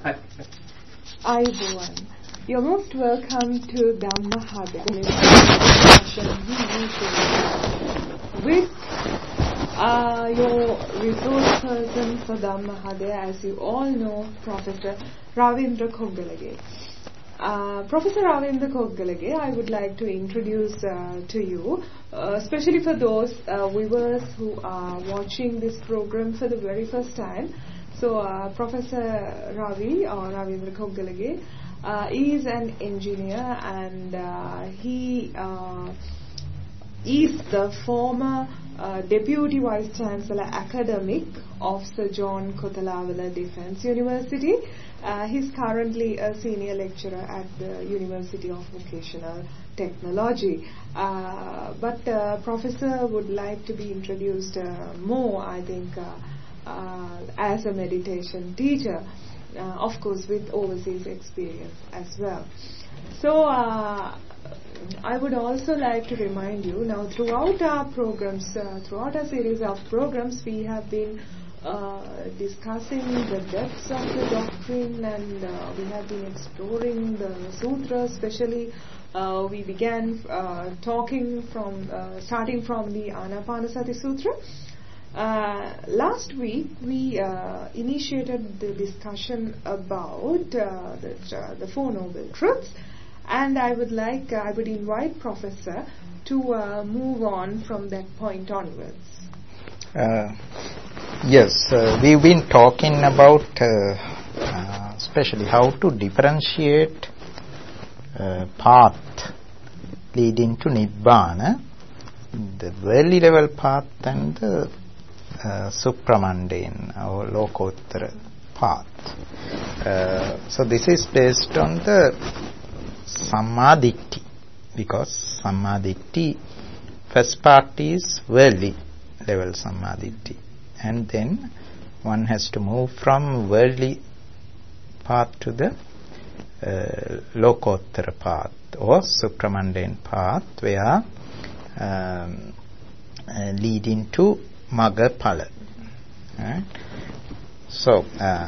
Ayubowan. You're most welcome to Dhammahada with your resource person for Dhammahada, as you all know, Professor Ravindra Koggalage. Professor Ravindra Koggalage, I would like to introduce to you, especially for those viewers who are watching this program for the very first time. So, Professor Ravi or Ravindra Koggalage is an engineer, and he is the former Deputy Vice Chancellor Academic of Sir John Kothawala Defence University. He's currently a senior lecturer at the University of Vocational Technology. But Professor would like to be introduced more, I think, as a meditation teacher, of course with overseas experience as well. So I would also like to remind you, now throughout our programs, throughout our series of programs, we have been discussing the depths of the doctrine, and we have been exploring the sutras. Especially we began starting from the Anapanasati Sutra. Last week we initiated the discussion about the Four Noble Truths, and I would invite Professor to move on from that point onwards. Yes, we've been talking about especially how to differentiate path leading to Nibbana, the worldly level path, and the supramundane or Lokottara path. So this is based on the Sammaditthi, because Sammaditthi, first part is worldly level Sammaditthi, and then one has to move from worldly path to the Lokottara path or supramundane path, where leading to Magga Phala. Right? So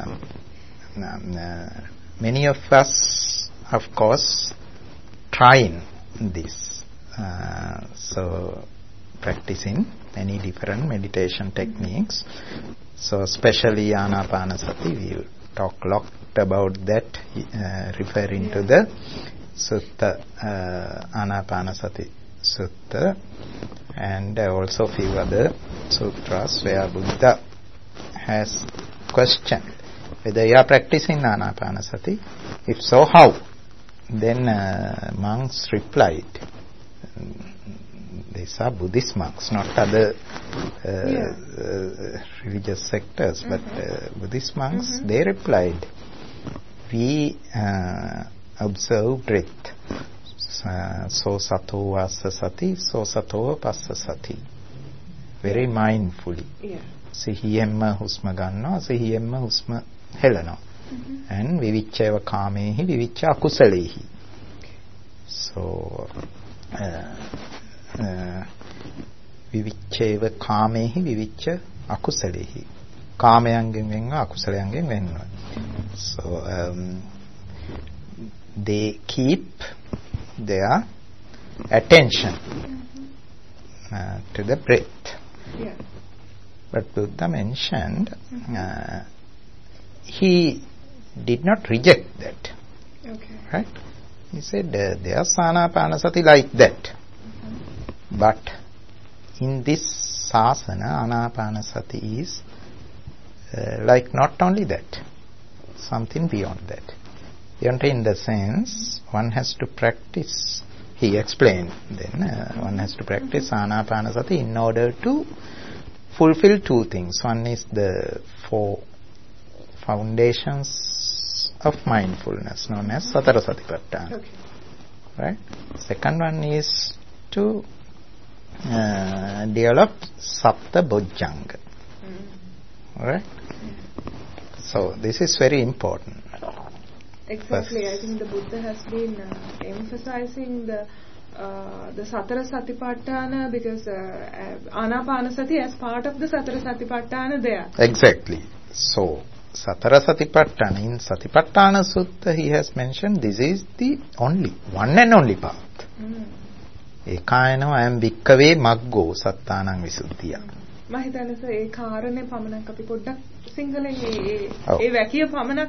many of us, of course, trying this, so practicing many different meditation techniques. So especially Anapanasati, we talk a lot about that, referring to the Sutta, Anapanasati Sutta, and also few other sutras where Buddha has questioned whether you are practicing Anapanasati. If so, how? Then monks replied, these are Buddhist monks, not other religious sectors, but Buddhist monks, they replied, we observe breath, so sato vassa sati, so sato passa sati, very mindfully. සිහියෙන්ම හුස්ම ගන්නවා, සිහියෙන්ම හුස්ම හෙළනවා. And විවිච්ඡේව කාමේහි විවිච්ඡ අකුසලේහි. So විවිච්ඡේව කාමේහි විවිච්ඡ අකුසලේහි. කාමයන්ගෙන් වෙන්ව අකුසලයන්ගෙන් වෙන්ව. So they keep their attention to the breath. But Buddha mentioned he did not reject that. Right? He said there's Anapanasati like that. But in this sasana, Anapanasati is like not only that, something beyond that. Beyond in the sense, one has to practice, he explained then, one has to practice Anapanasati in order to fulfill two things. One is the four foundations of mindfulness, known as Satara Satipatthana. Right? Second one is to develop Sapta Bojjhanga. Right? So this is very important. Exactly. I think the Buddha has been emphasizing the Satara Satipatthana, because Anapanasati as part of the Satara Satipatthana there. Exactly. So Satara Satipatthana, in Satipatthana Sutta he has mentioned this is the only, one and only path. Ekayana ayam bhikkave maggo sattanang visuddhiya. මම හිතන්නේ sir ඒ කාරණේ පමණක් අපි පොඩ්ඩක් සිංහලෙන් ඒ වැකිය පමණක්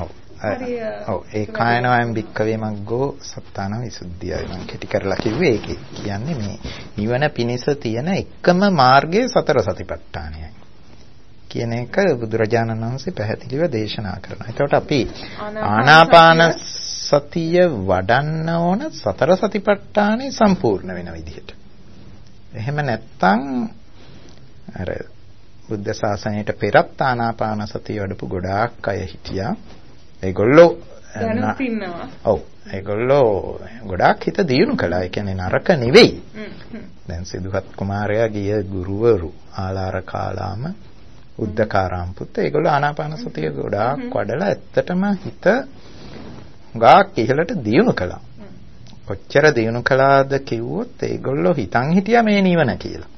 ඒකායන ayam bhikkave maggo sattanang visuddhiya මම කෙටි කරලා කිව්වේ ඒකේ කියන්නේ මේ නිවන පිණිස තියෙන එකම මාර්ගය සතර සතිපට්ඨානයයි කියන එක බුදුරජාණන් වහන්සේ පැහැදිලිව දේශනා කරනවා. ඒකට අපි ආනාපාන සතිය වඩන්න ඕන සතර සතිපට්ඨානේ සම්පූර්ණ වෙන විදිහට. එහෙම නැත්නම් අර බුද්ධ ශාසනයට පෙරත් ආනාපාන සතිය වඩපු ගොඩාක් අය හිටියා. ඒගොල්ලෝ දැනුත් ඉන්නවා. ඔව්. ඒගොල්ලෝ ගොඩාක් හිත දියුණු කළා. ඒ කියන්නේ නරක නෙවෙයි. දැන් සිදුහත් කුමාරයා ගිය ගුරුවරු ආලාර කාලාම උද්දකාරාම පුත් ඒගොල්ලෝ ආනාපාන සතිය ගොඩාක් වඩලා ඇත්තටම හිත ගාක් ඉහළට දියුණු කළා. කොච්චර දියුණු කළාද කිව්වොත් ඒගොල්ලෝ හිතන් හිටියා මේ නිවන කියලා.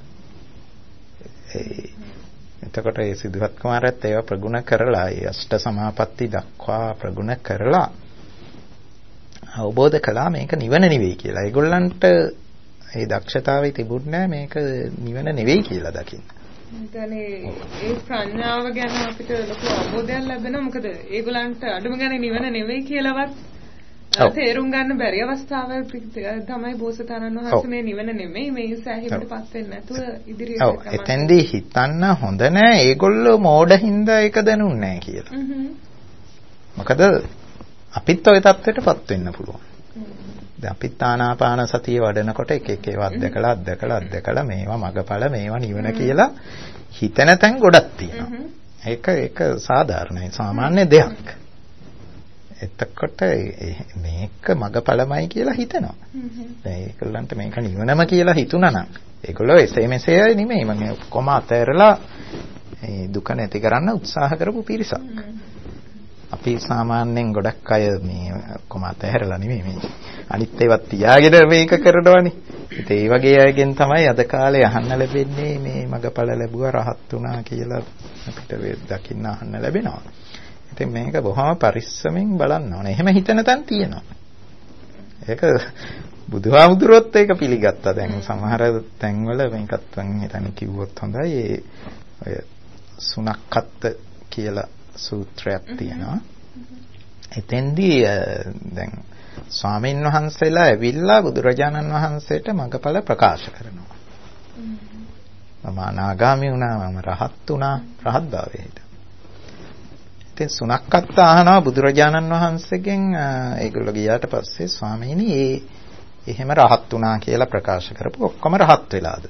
එතකොට ඒ සිදුහත් කුමාරයත් ඒව ප්‍රගුණ කරලා ඒ අෂ්ට සමාපatti දක්වා ප්‍රගුණ කරලා අවබෝධ කළා මේක නිවන නෙවෙයි කියලා. ඒගොල්ලන්ට ඒ දක්ෂතාවය තිබුණේ මේක නිවන නෙවෙයි කියලා දකින්න. ඒ ප්‍රඥාව ගැන අපිට ලොකු අවබෝධයක් ලැබෙනවා. මොකද ඒගොල්ලන්ට අඩුම ගානේ නිවන නෙවෙයි කියලාවත් තේරුම් ගන්න බැරි අවස්ථාවල් තමයි බෝසතාණන් වහන්සේ මේ නිවන නෙමෙයි මේ සෑහීමටපත් වෙන්නේ නැතුව ඉදිරියට යනවා. ඔව් එතෙන්දී හිතන්න හොඳ නෑ ඒගොල්ලෝ මෝඩින්ද ඒක දනුන්නේ නෑ කියලා. මොකද අපිත් ওই තත්ත්වයටපත් වෙන්න පුළුවන්. දැන් අපිත් ආනාපාන සතිය වඩනකොට එක එක ඒවා අත්දකලා මේවා මගපල මේවා නිවන කියලා හිතන තැන් ගොඩක් තියෙනවා. ඒක සාධාරණයි සාමාන්‍ය දෙයක්. එතකොට මේක මගපලමයි කියලා හිතනවා. දැන් ඒගොල්ලන්ට මේක නිවනම කියලා හිතුණා නම් ඒගොල්ලෝ එසේ මෙසේ නෙමෙයි මම ඔක්කොම අතහැරලා ඒ දුක නැති කරන්න උත්සාහ කරපු පිරිසක්. අපි සාමාන්‍යයෙන් ගොඩක් අය මේ ඔක්කොම අතහැරලා නෙමෙයි මේ අනිත් ඒවත් තියාගෙන මේක කරනවනේ. ඉතින් ඒ වගේ අයගෙන් තමයි අද කාලේ අහන්න ලැබෙන්නේ මේ මගපල ලැබුවා රහත් වුණා කියලා අපිට දකින්න අහන්න ලැබෙනවා. ඉතින් මේක බොහොම පරිස්සමෙන් බලන්න ඕනේ. එහෙම හිතන තැන් තියෙනවා. ඒක බුදුහාමුදුරුවොත් ඒක පිළිගත්තා. දැන් සමහර තැන්වල මේකත් මම හිතන්නේ කිව්වොත් හොඳයි. ඔය සුනක්කත් කියලා සූත්‍රයක් තියෙනවා. එතෙන්දී දැන් ස්වාමීන් වහන්සේලා ඇවිල්ලා බුදුරජාණන් වහන්සේට මඟඵල ප්‍රකාශ කරනවා. මම අනාගාමී වුණා, මම රහත් වුණා, රහත් භාවයට. ඉතින් සුනක්කත් අහනවා බුදුරජාණන් වහන්සේගෙන් ඒගොල්ලෝ ගියාට පස්සේ ස්වාමීනි එහෙම රහත් වුණා කියලා ප්‍රකාශ කරපු ඔක්කොම රහත් වෙලාද?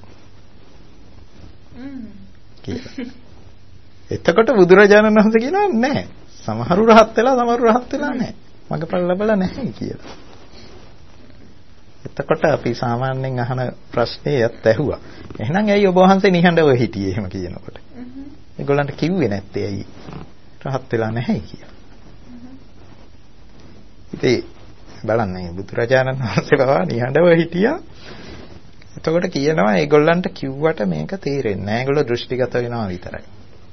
කියලා. එතකොට බුදුරජාණන් වහන්සේ කියනවා නැහැ. සමහරු රහත් වෙලා සමහරු රහත් වෙලා නැහැ. මගපල් ලැබලා නැහැ කියලා. එතකොට අපි සාමාන්‍යයෙන් අහන ප්‍රශ්නේයත් ඇහුවා. එහෙනම් ඇයි ඔබ වහන්සේ නිහඬව හිටියේ එහෙම කියනකොට? ඒගොල්ලන්ට කිව්වේ නැත්තේ ඇයි? රහත් වෙලා නැහැ කියලා. ඉතින් බලන්න බුදුරජාණන් වහන්සේ බව නිහඬව හිටියා. එතකොට කියනවා ඒගොල්ලන්ට කිව්වට මේක තේරෙන්නේ නැහැ. ඒගොල්ලෝ දෘෂ්ටිගත වෙනවා විතරයි.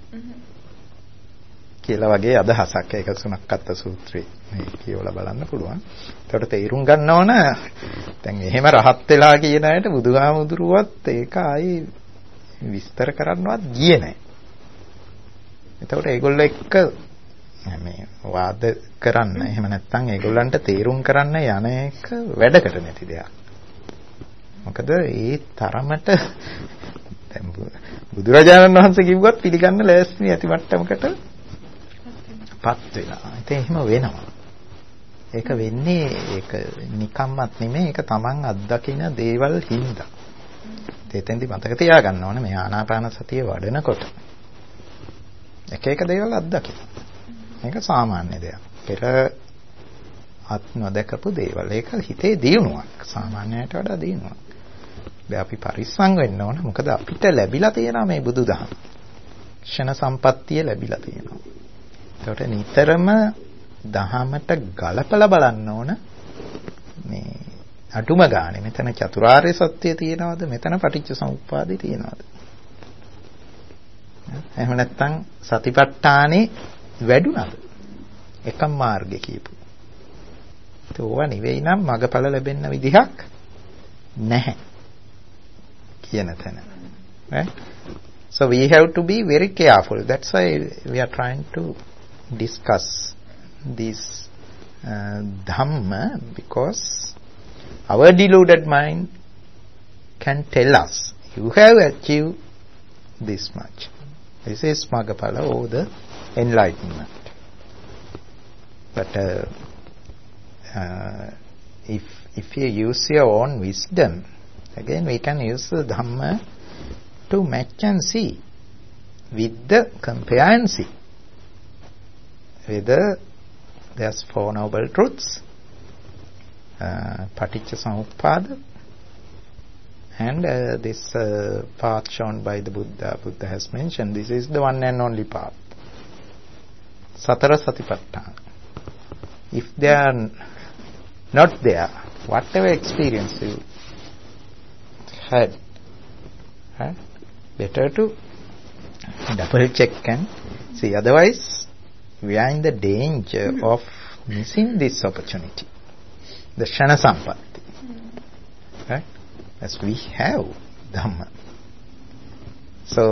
කියලා වගේ අදහසක් ඒක සුනක්කත් සූත්‍රයේ මේ කියවලා බලන්න පුළුවන්. ඒකට තේරුම් ගන්න ඕන දැන් එහෙම රහත් වෙලා කියන අයට බුදුහාමුදුරුවත් ඒක ආයි විස්තර කරන්නවත් ගියේ නැහැ. එතකොට ඒගොල්ලෝ එක්ක මේ වාද කරන්න එහෙම නැත්නම් ඒගොල්ලන්ට තේරුම් කරන්න යන එක වැඩකට නැති දෙයක්. මොකද ඒ තරමට දැන් බුදුරජාණන් වහන්සේ කිව්වත් පිළිගන්න ලෑස්ති ඇති මට්ටමකට පත් වෙලා. ඉතින් එහෙම වෙනවා. ඒක වෙන්නේ ඒක නිකම්මත් නෙමෙයි ඒක Taman අත්දකින දේවල් හින්දා. එතෙන්දි මතක තියාගන්න ඕනේ මේ ආනාපාන සතිය වඩනකොට එක එක දේවල් අත්දකින. මේක සාමාන්‍ය දෙයක්. පෙර අත් නොදකපු දේවල්. ඒක හිතේ දියුණුවක්. සාමාන්‍යයට වඩා දියුණුවක්. දැන් අපි පරිස්සම් වෙන්න ඕන. මොකද අපිට ලැබිලා තියෙනවා මේ බුදුදහම. ක්ෂණ සම්පත්තිය ලැබිලා තියෙනවා. ඒකට නිතරම දහමට ගලපලා බලන්න ඕන. මේ අටුම ගානේ මෙතන චතුරාර්ය සත්‍ය තියෙනවද? මෙතන පටිච්ච සමුප්පාදේ තියෙනවද? එහෙම නැත්නම් සතිපට්ඨානේ වැඩුණාද? එකම මාර්ගය කියපු. ඒක ඕවා නෙවෙයි නම් මගඵල ලැබෙන්න විදිහක් නැහැ කියන තැන. Right? So we have to be very careful. That's why we are trying to discuss this Dhamma, because our deluded mind can tell us, you have achieved this much. This is Magapala or the enlightenment. But if you use your own wisdom, again we can use the Dhamma to match and see with the compare and see whether there's Four Noble Truths, Paticca Samuppada, and this path shown by the Buddha. Buddha has mentioned this is the one and only path, Satara Satipatthana. If they are not there, whatever experience you had, better to double check and see. Otherwise, we are in the danger of missing this opportunity, the Shana Sampatti. Right? As we have Dhamma. So,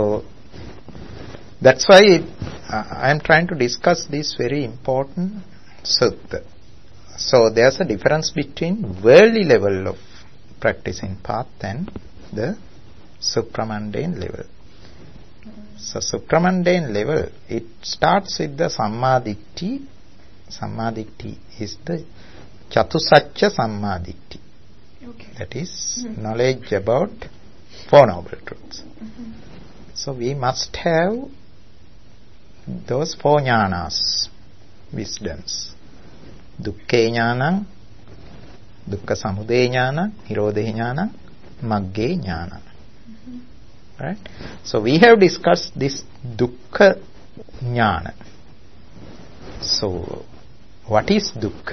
that's why I am trying to discuss this very important sutta. So, there's a difference between worldly level of practicing path and the supramundane level. So, supramundane level, it starts with the Sammaditthi. Sammaditthi is the Chatusacca Sammaditthi. Okay. That is knowledge about Four Noble Truths. So, we must have those four jnanas, wisdoms. Dukkhe jnana, Dukkha Samudaya jnana, Nirodha jnana, Magge jnana. Right? So we have discussed this Dukkha jnana. So what is Dukkha?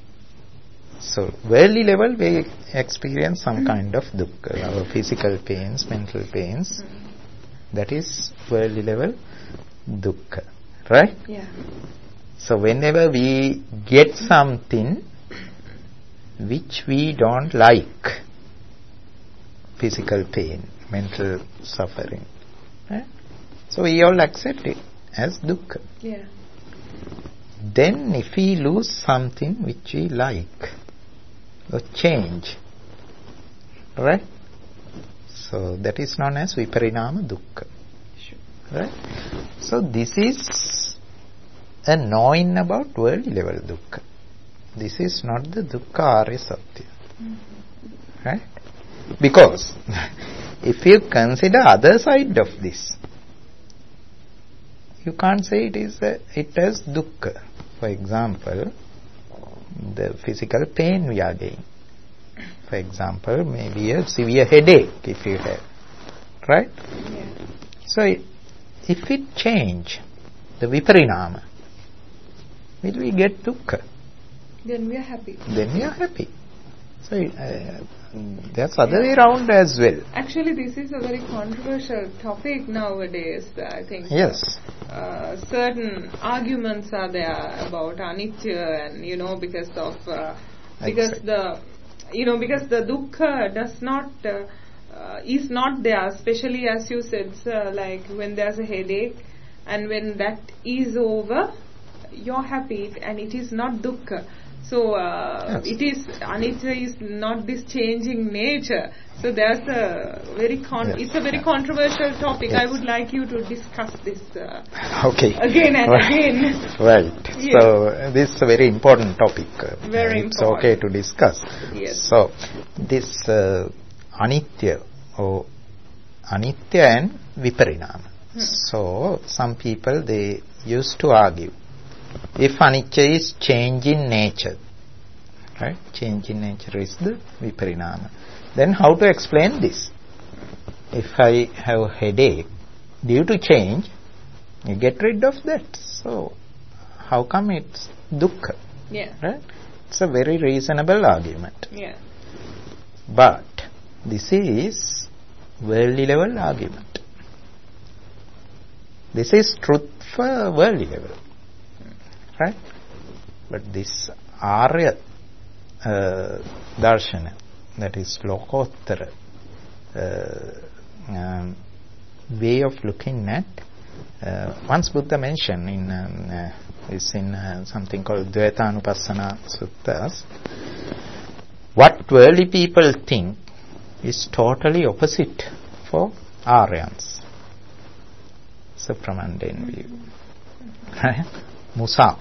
So worldly level we experience some kind of Dukkha, our physical pains, mental pains. That is worldly level Dukkha. Right? Yeah. So whenever we get something which we don't like, physical pain, mental suffering, right? So we all accept it as dukkha. Yeah. Then if we lose something which we like, or change, right? So that is known as viparinama dukkha. Sure. Right? So this is a knowing about worldly level dukkha. This is not the dukkha arya satya. Right? Because if you consider other side of this, you can't say it is it as dukkha. For example, the physical pain we are getting. For example, maybe a severe headache if you have. Right? Yeah. So if it change, the viparinama, will we get dukkha? Then we are happy. Then we are happy. So there's other way around as well. Actually, this is a very controversial topic nowadays, I think. Yes. Certain arguments are there about anitya, and because of because the dukkha does not is not there, especially as you said, like when there's a headache, and when that is over, you're happy, and it is not dukkha. So yes. it is anitya is not this changing nature. So there's a very it's a very controversial topic. Yes. I would like you to discuss this okay. again and again. Right. Yes. So this is a very important topic. Very it's important. okay to discuss. Yes. So this anitya and viparinama. So some people they used to argue, if anicca is change in nature, right? Change in nature is the viparinama. Then how to explain this? If I have headache, due to change, you get rid of that. So how come it's dukkha? Yeah. Right? It's a very reasonable argument. Yeah. But this is worldly level argument. This is truth for worldly level. Right? But this Arya Darshana, that is Lokottara way of looking at, once Buddha mentioned in something called Dvaitanupassana Suttas, what worldly people think is totally opposite for Aryans. Supramundane view. Right? Musa.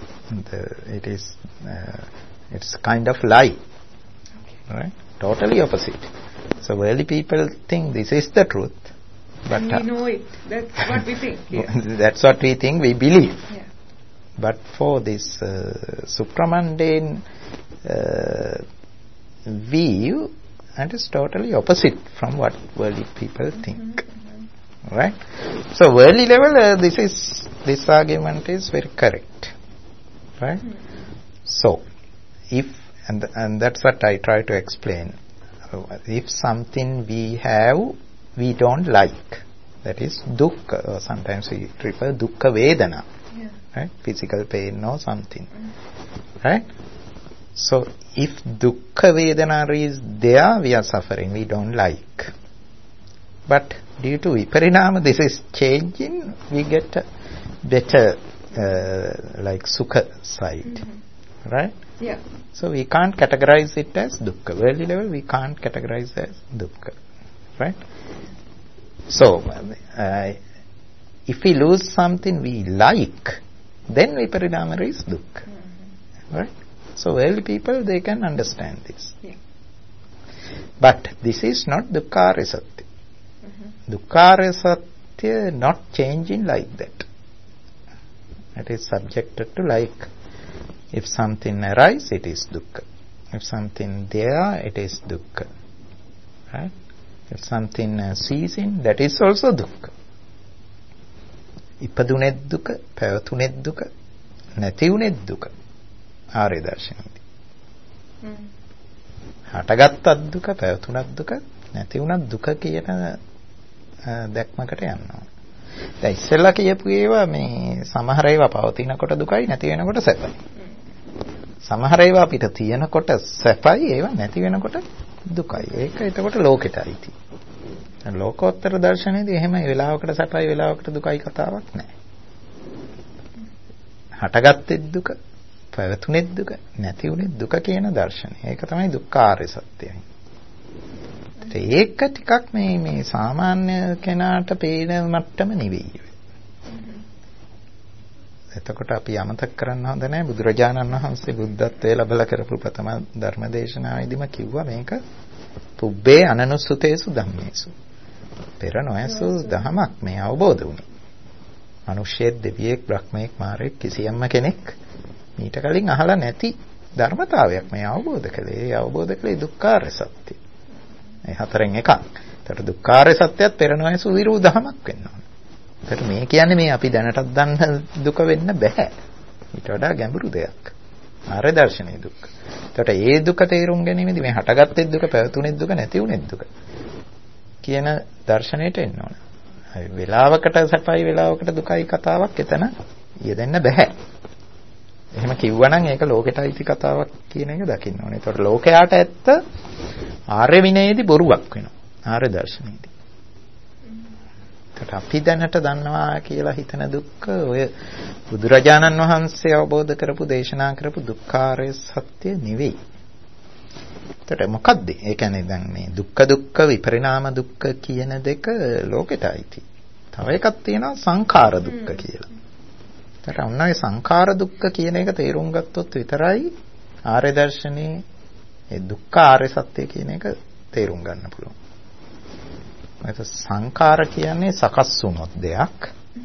It's kind of lie. Right? Totally opposite. So worldly people think this is the truth. But and we know it. That's what we think. Yeah. That's what we think, we believe. Yeah. But for this supramundane view, that is totally opposite from what worldly people think. Right? So worldly level, this argument is very correct. Right? So, if, and that's what I try to explain, if something we have, we don't like, that is dukkha, or sometimes we refer dukkha vedana, right? Physical pain or something, right? So, if dukkha vedana is there, we are suffering, we don't like. But due to viparinama, this is changing, we get a better, like sukha side, right? Yeah. So we can't categorize it as dukkha. Worldly level, we can't categorize it as dukkha, right? So, if we lose something we like, then viparinama is dukkha, right? So worldly people, they can understand this. Yeah. But this is not dukkhara satya. Dukkhara satya not changing like that. It is subjected to like, if something arises, it is dukkha. If something there, it is dukkha. Right? If something ceasing, that is also dukkha. Ipadunet dukkha, pavatunet dukkha, natiunet dukkha. Arya Darshanati. හටගත්තත් දුක, පැවතුනත් දුක, නැති වුණත් දුක කියන දැක්මකට යනවා. දැන් ඉස්සෙල්ලා කියපු ඒවා මේ සමහර ඒවා පවතිනකොට දුකයි, නැති වෙනකොට සැපයි. සමහර ඒවා අපිට තියෙනකොට සැපයි, ඒවා නැති වෙනකොට දුකයි. ඒක එතකොට ලෝකෙට අයිති. දැන් ලෝකෝත්තර දර්ශනයේදී එහෙම වෙලාවකට සැපයි, වෙලාවකට දුකයි කතාවක් නැහැ. හටගත්තෙත් දුක, පැවතුනේත් දුක, නැති වුනේත් දුක කියන දර්ශනය. ඒක තමයි දුක්ඛාරය සත්‍යයි. ඒක ටිකක් මේ සාමාන්‍ය කෙනාට පේන මට්ටම නෙවෙයි. එතකොට අපි අමතක කරන්න හොඳ නැහැ, බුදුරජාණන් වහන්සේ බුද්ධත්වයේ ලැබලා කරපු ප්‍රථම ධර්මදේශනාවේදීම කිව්වා මේක පුබ්බේ අනනුසුතේසු ධම්මේසු. පෙර නොඇසු දහමක් මේ අවබෝධ වුණේ. මිනිස්සෙක්, දෙවියෙක්, බ්‍රහ්මයෙක්, මාරයෙක් කිසියම්ම කෙනෙක් මීට කලින් අහලා නැති ධර්මතාවයක් මේ අවබෝධ කළේ. ඒ අවබෝධ කළේ දුක්ඛාරය සත්‍ය. මේ හතරෙන් එකක්. ඒතර දුක්ඛාරය සත්‍යයත් පෙර නොඇසු විරූ දහමක් වෙන්න ඕන. ඒතර මේ කියන්නේ මේ අපි දැනටත් දන්න දුක වෙන්න බෑ. ඊට වඩා ගැඹුරු දෙයක්. ආර්ය දර්ශනයේ දුක. ඒතර ඒ දුක තේරුම් ගැනීමේදී මේ හටගත්තේ දුක, පැවතුනේත් දුක, නැති වුනේත් දුක කියන දර්ශනයට එන්න ඕන. වෙලාවකට සැපයි, වෙලාවකට දුකයි කතාවක් එතන යෙදෙන්න බෑ. එහෙම කිව්වනම් ඒක ලෝකෙට අයිති කතාවක් කියන එක දකින්න ඕනේ. ඒතකොට ලෝකයාට ඇත්ත ආර්ය විනයේදී බොරුවක් වෙනවා. ආර්ය දර්ශනයේදී. ඒකට අපි දැනට දන්නවා කියලා හිතන දුක්ඛ ඔය බුදුරජාණන් වහන්සේ අවබෝධ කරපු, දේශනා කරපු දුක්ඛාරය සත්‍ය නෙවෙයි. ඒකට මොකද්ද? ඒ කියන්නේ දැන් මේ දුක්ඛ විපරිණාම දුක්ඛ කියන දෙක ලෝකෙට අයිති. තව එකක් තියෙනවා සංඛාර දුක්ඛ කියලා. ඒකට ඔන්නයි සංඛාර දුක්ඛ කියන එක තේරුම් ගත්තොත් විතරයි ආර්ය දර්ශනයේ ඒ දුක්ඛ ආර්ය සත්‍ය කියන එක තේරුම් ගන්න පුළුවන්. ඒක සංඛාර කියන්නේ සකස් වුණොත් දෙයක්.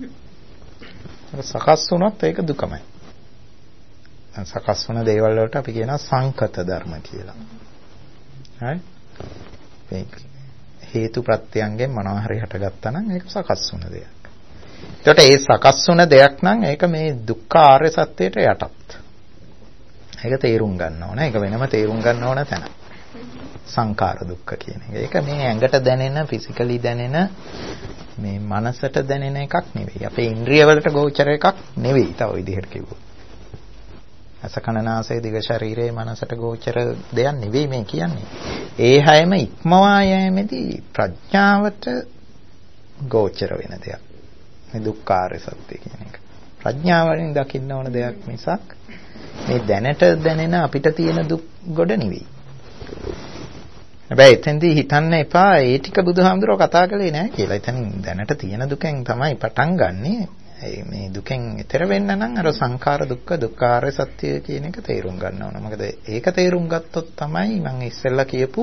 සකස් වුණොත් ඒක දුකමයි. සකස් වුණ දේවල් වලට අපි කියනවා සංකත ධර්ම කියලා. හරි? ඒක හේතු ප්‍රත්‍යයන්ගෙන් මොනවා හරි හටගත්තා නම් ඒක සකස් වුණ දෙයක්. එතකොට ඒ සකස් වුණ දෙයක් නම් ඒක මේ දුක්ඛ ආර්ය සත්‍යයට යටත්. ඒක තේරුම් ගන්න ඕන. ඒක වෙනම තේරුම් ගන්න ඕන තැන. සංඛාර දුක්ඛ කියන එක. ඒක මේ ඇඟට දැනෙන, ෆිසිකලි දැනෙන, මේ මනසට දැනෙන එකක් නෙවෙයි. අපේ ඉන්ද්‍රිය වලට ගෝචර එකක් නෙවෙයි. තව විදිහට කිව්වොත්. අස කන නාසය දිව ශරීරයේ මනසට ගෝචර දෙයක් නෙවෙයි මේ කියන්නේ. ඒ හැම ඉක්මවා යෑමේදී ප්‍රඥාවට ගෝචර වෙන දෙයක්. මේ දුක්ඛාර සත්‍ය කියන එක. ප්‍රඥාවෙන් දකින්න ඕන දෙයක් මිසක් මේ දැනට දැනෙන අපිට තියෙන දුක් ගොඩ නෙවෙයි. හැබැයි එතෙන්දී හිතන්න එපා ඒ ටික බුදුහාමුදුරුවෝ කතා කළේ නැහැ කියලා. එතනින් දැනට තියෙන දුකෙන් තමයි පටන් ගන්නෙ. මේ දුකෙන් ඈතර වෙන්න නම් අර සංඛාර දුක්ඛ දුක්ඛාර සත්‍ය කියන එක තේරුම් ගන්න ඕන. මොකද ඒක තේරුම් ගත්තොත් තමයි මම ඉස්සෙල්ලා කියපු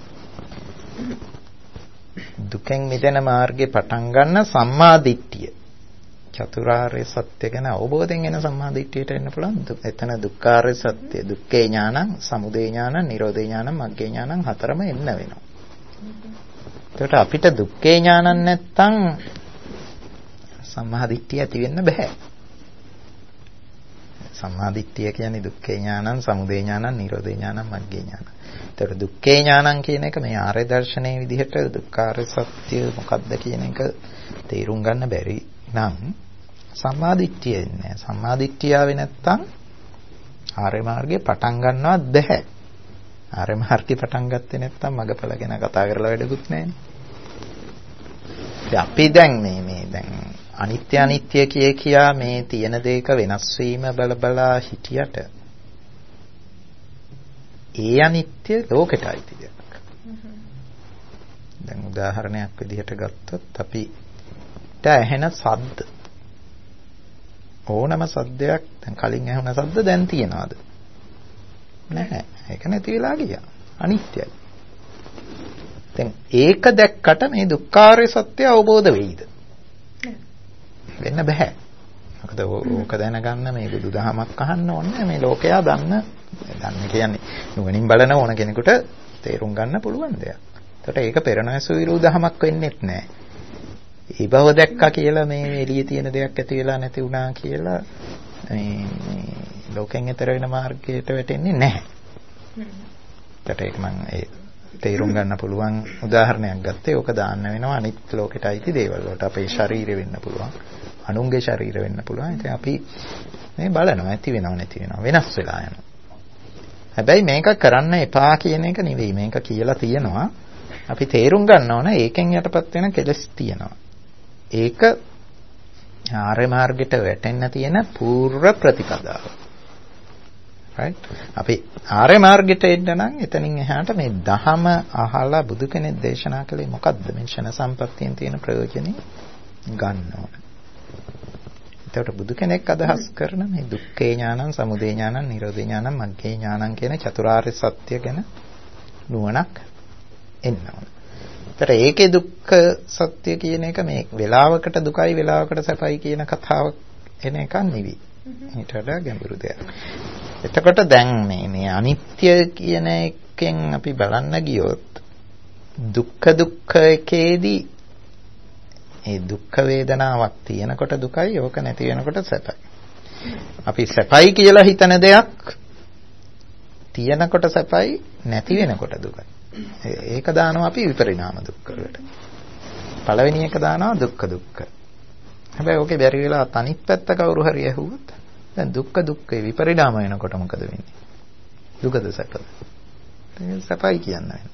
දුකෙන් මිදෙන මාර්ගේ පටන් ගන්න සම්මා දිට්ඨිය. චතුරාර්ය සත්‍ය ගැන අවබෝධයෙන් එන සම්මා දිට්ඨියට එන්න පුළුවන්. එතන දුක්ඛාර්ය සත්‍ය, දුක්ඛේ ඥානං, සමුදය ඥානං, නිරෝධේ ඥානං, මග්ගේ ඥානං හතරම එන්න වෙනවා. ඒකට අපිට දුක්ඛේ ඥානං නැත්තම් සම්මා දිට්ඨිය ඇති වෙන්න බෑ. සම්මා දිට්ඨිය කියන්නේ දුක්ඛේ ඥානං, සමුදය ඥානං, නිරෝධේ ඥානං, මග්ගේ ඥානං. ඒතර දුක්ඛේ ඥානං කියන එක මේ ආර්ය දර්ශනයේ විදිහට දුක්ඛාර්ය සත්‍ය මොකක්ද කියන එක තේරුම් ගන්න බැරි නම් සම්මා දිට්ඨිය එන්නේ. සම්මා දිට්ඨිය ආවේ නැත්තම් ආර්ය මාර්ගේ පටන් ගන්නවත් බැහැ. ආර්ය මාර්ගේ පටන් ගත්තේ නැත්තම් මගපල ගැන කතා කරලා වැඩකුත් නැහැ. අපි දැන් මේ දැන් අනිත්‍ය අනිත්‍ය කියා මේ තියෙන දෙයක වෙනස් වීම බලා හිටියට ඒ අනිත්‍ය ලෝකෙට අයිති දෙයක්. දැන් උදාහරණයක් විදිහට ගත්තොත් අපිට ඇහෙන ශබ්ද ඕනම සද්දයක් දැන් කලින් ඇහුණ සද්ද දැන් තියනවාද? නැහැ. ඒක නැති වෙලා ගියා. අනිත්‍යයි. දැන් ඒක දැක්කට මේ දුක්ඛාරය සත්‍ය අවබෝධ වෙයිද? වෙන්න බෑ. මොකද ඕක දැනගන්න මේ බුදුදහමක් අහන්න ඕනේ. මේ ලෝකයා දන්න කියන්නේ නුවණින් බලන ඕන කෙනෙකුට තේරුම් ගන්න පුළුවන් දෙයක්. ඒකට ඒක පෙරණැසු විරුද්ධමක් වෙන්නේත් නැහැ. ඒ බව දැක්කා කියලා මේ එළියේ තියෙන දෙයක් ඇති වෙලා නැති වුණා කියලා මේ ලෝකෙන් ඈතර වෙන මාර්ගයට වැටෙන්නේ නැහැ. ඒකට ඒක මම ඒ තේරුම් ගන්න පුළුවන් උදාහරණයක් ගත්තේ. ඕක දාන්න වෙනවා අනිත් ලෝකෙට අයිති දේවල් වලට. අපේ ශරීරය වෙන්න පුළුවන්. අනුන්ගේ ශරීර වෙන්න පුළුවන්. ඉතින් අපි මේ බලනවා ඇති වෙනව නැති වෙනව වෙනස් වෙලා යනවා. හැබැයි මේක කරන්න එපා කියන එක නෙවෙයි. මේක කියලා තියෙනවා. අපි තේරුම් ගන්න ඕන ඒකෙන් යටපත් වෙන කෙලස් තියෙනවා. ඒක ආර්ය මාර්ගයට වැටෙන්න තියෙන පූර්ව ප්‍රතිපදාව. right? අපි ආර්ය මාර්ගයට එන්න නම් එතනින් එහාට මේ දහම අහලා බුදු කෙනෙක් දේශනා කළේ මොකද්ද? මේ ෂණ සම්පත්තියෙන් තියෙන ප්‍රයෝජනෙ ගන්න ඕන. එතකොට බුදු කෙනෙක් අදහස් කරන මේ දුක්ඛේ ඥානං, සමුදය ඥානං, නිරෝධේ ඥානං, මග්ගේ ඥානං කියන චතුරාර්ය සත්‍ය ගැන නුවණක් එන්න ඕන. ඒතර ඒකේ දුක්ඛ සත්‍ය කියන එක මේ වෙලාවකට දුකයි වෙලාවකට සැපයි කියන කතාවක් එන එකක් නෙවෙයි. ඊට වඩා ගැඹුරු දෙයක්. එතකොට දැන් මේ අනිත්‍ය කියන එකෙන් අපි බලන්න ගියොත් දුක්ඛ එකේදී ඒ දුක්ඛ වේදනාවක් තියෙනකොට දුකයි, ඕක නැති වෙනකොට සැපයි. අපි සැපයි කියලා හිතන දෙයක් තියෙනකොට සැපයි, නැති වෙනකොට දුකයි. ඒක දානවා අපි විපරිණාම දුක්ඛ වලට. පළවෙනි එක දානවා දුක්ඛ දුක්ඛ. හැබැයි ඕකේ බැරි වෙලා අනිත් පැත්ත කවුරු හරි ඇහුවොත් දැන් දුක්ඛ දුක්ඛේ විපරිණාම වෙනකොට මොකද වෙන්නේ? දුකද සැපද? සැපයි කියන්නේ.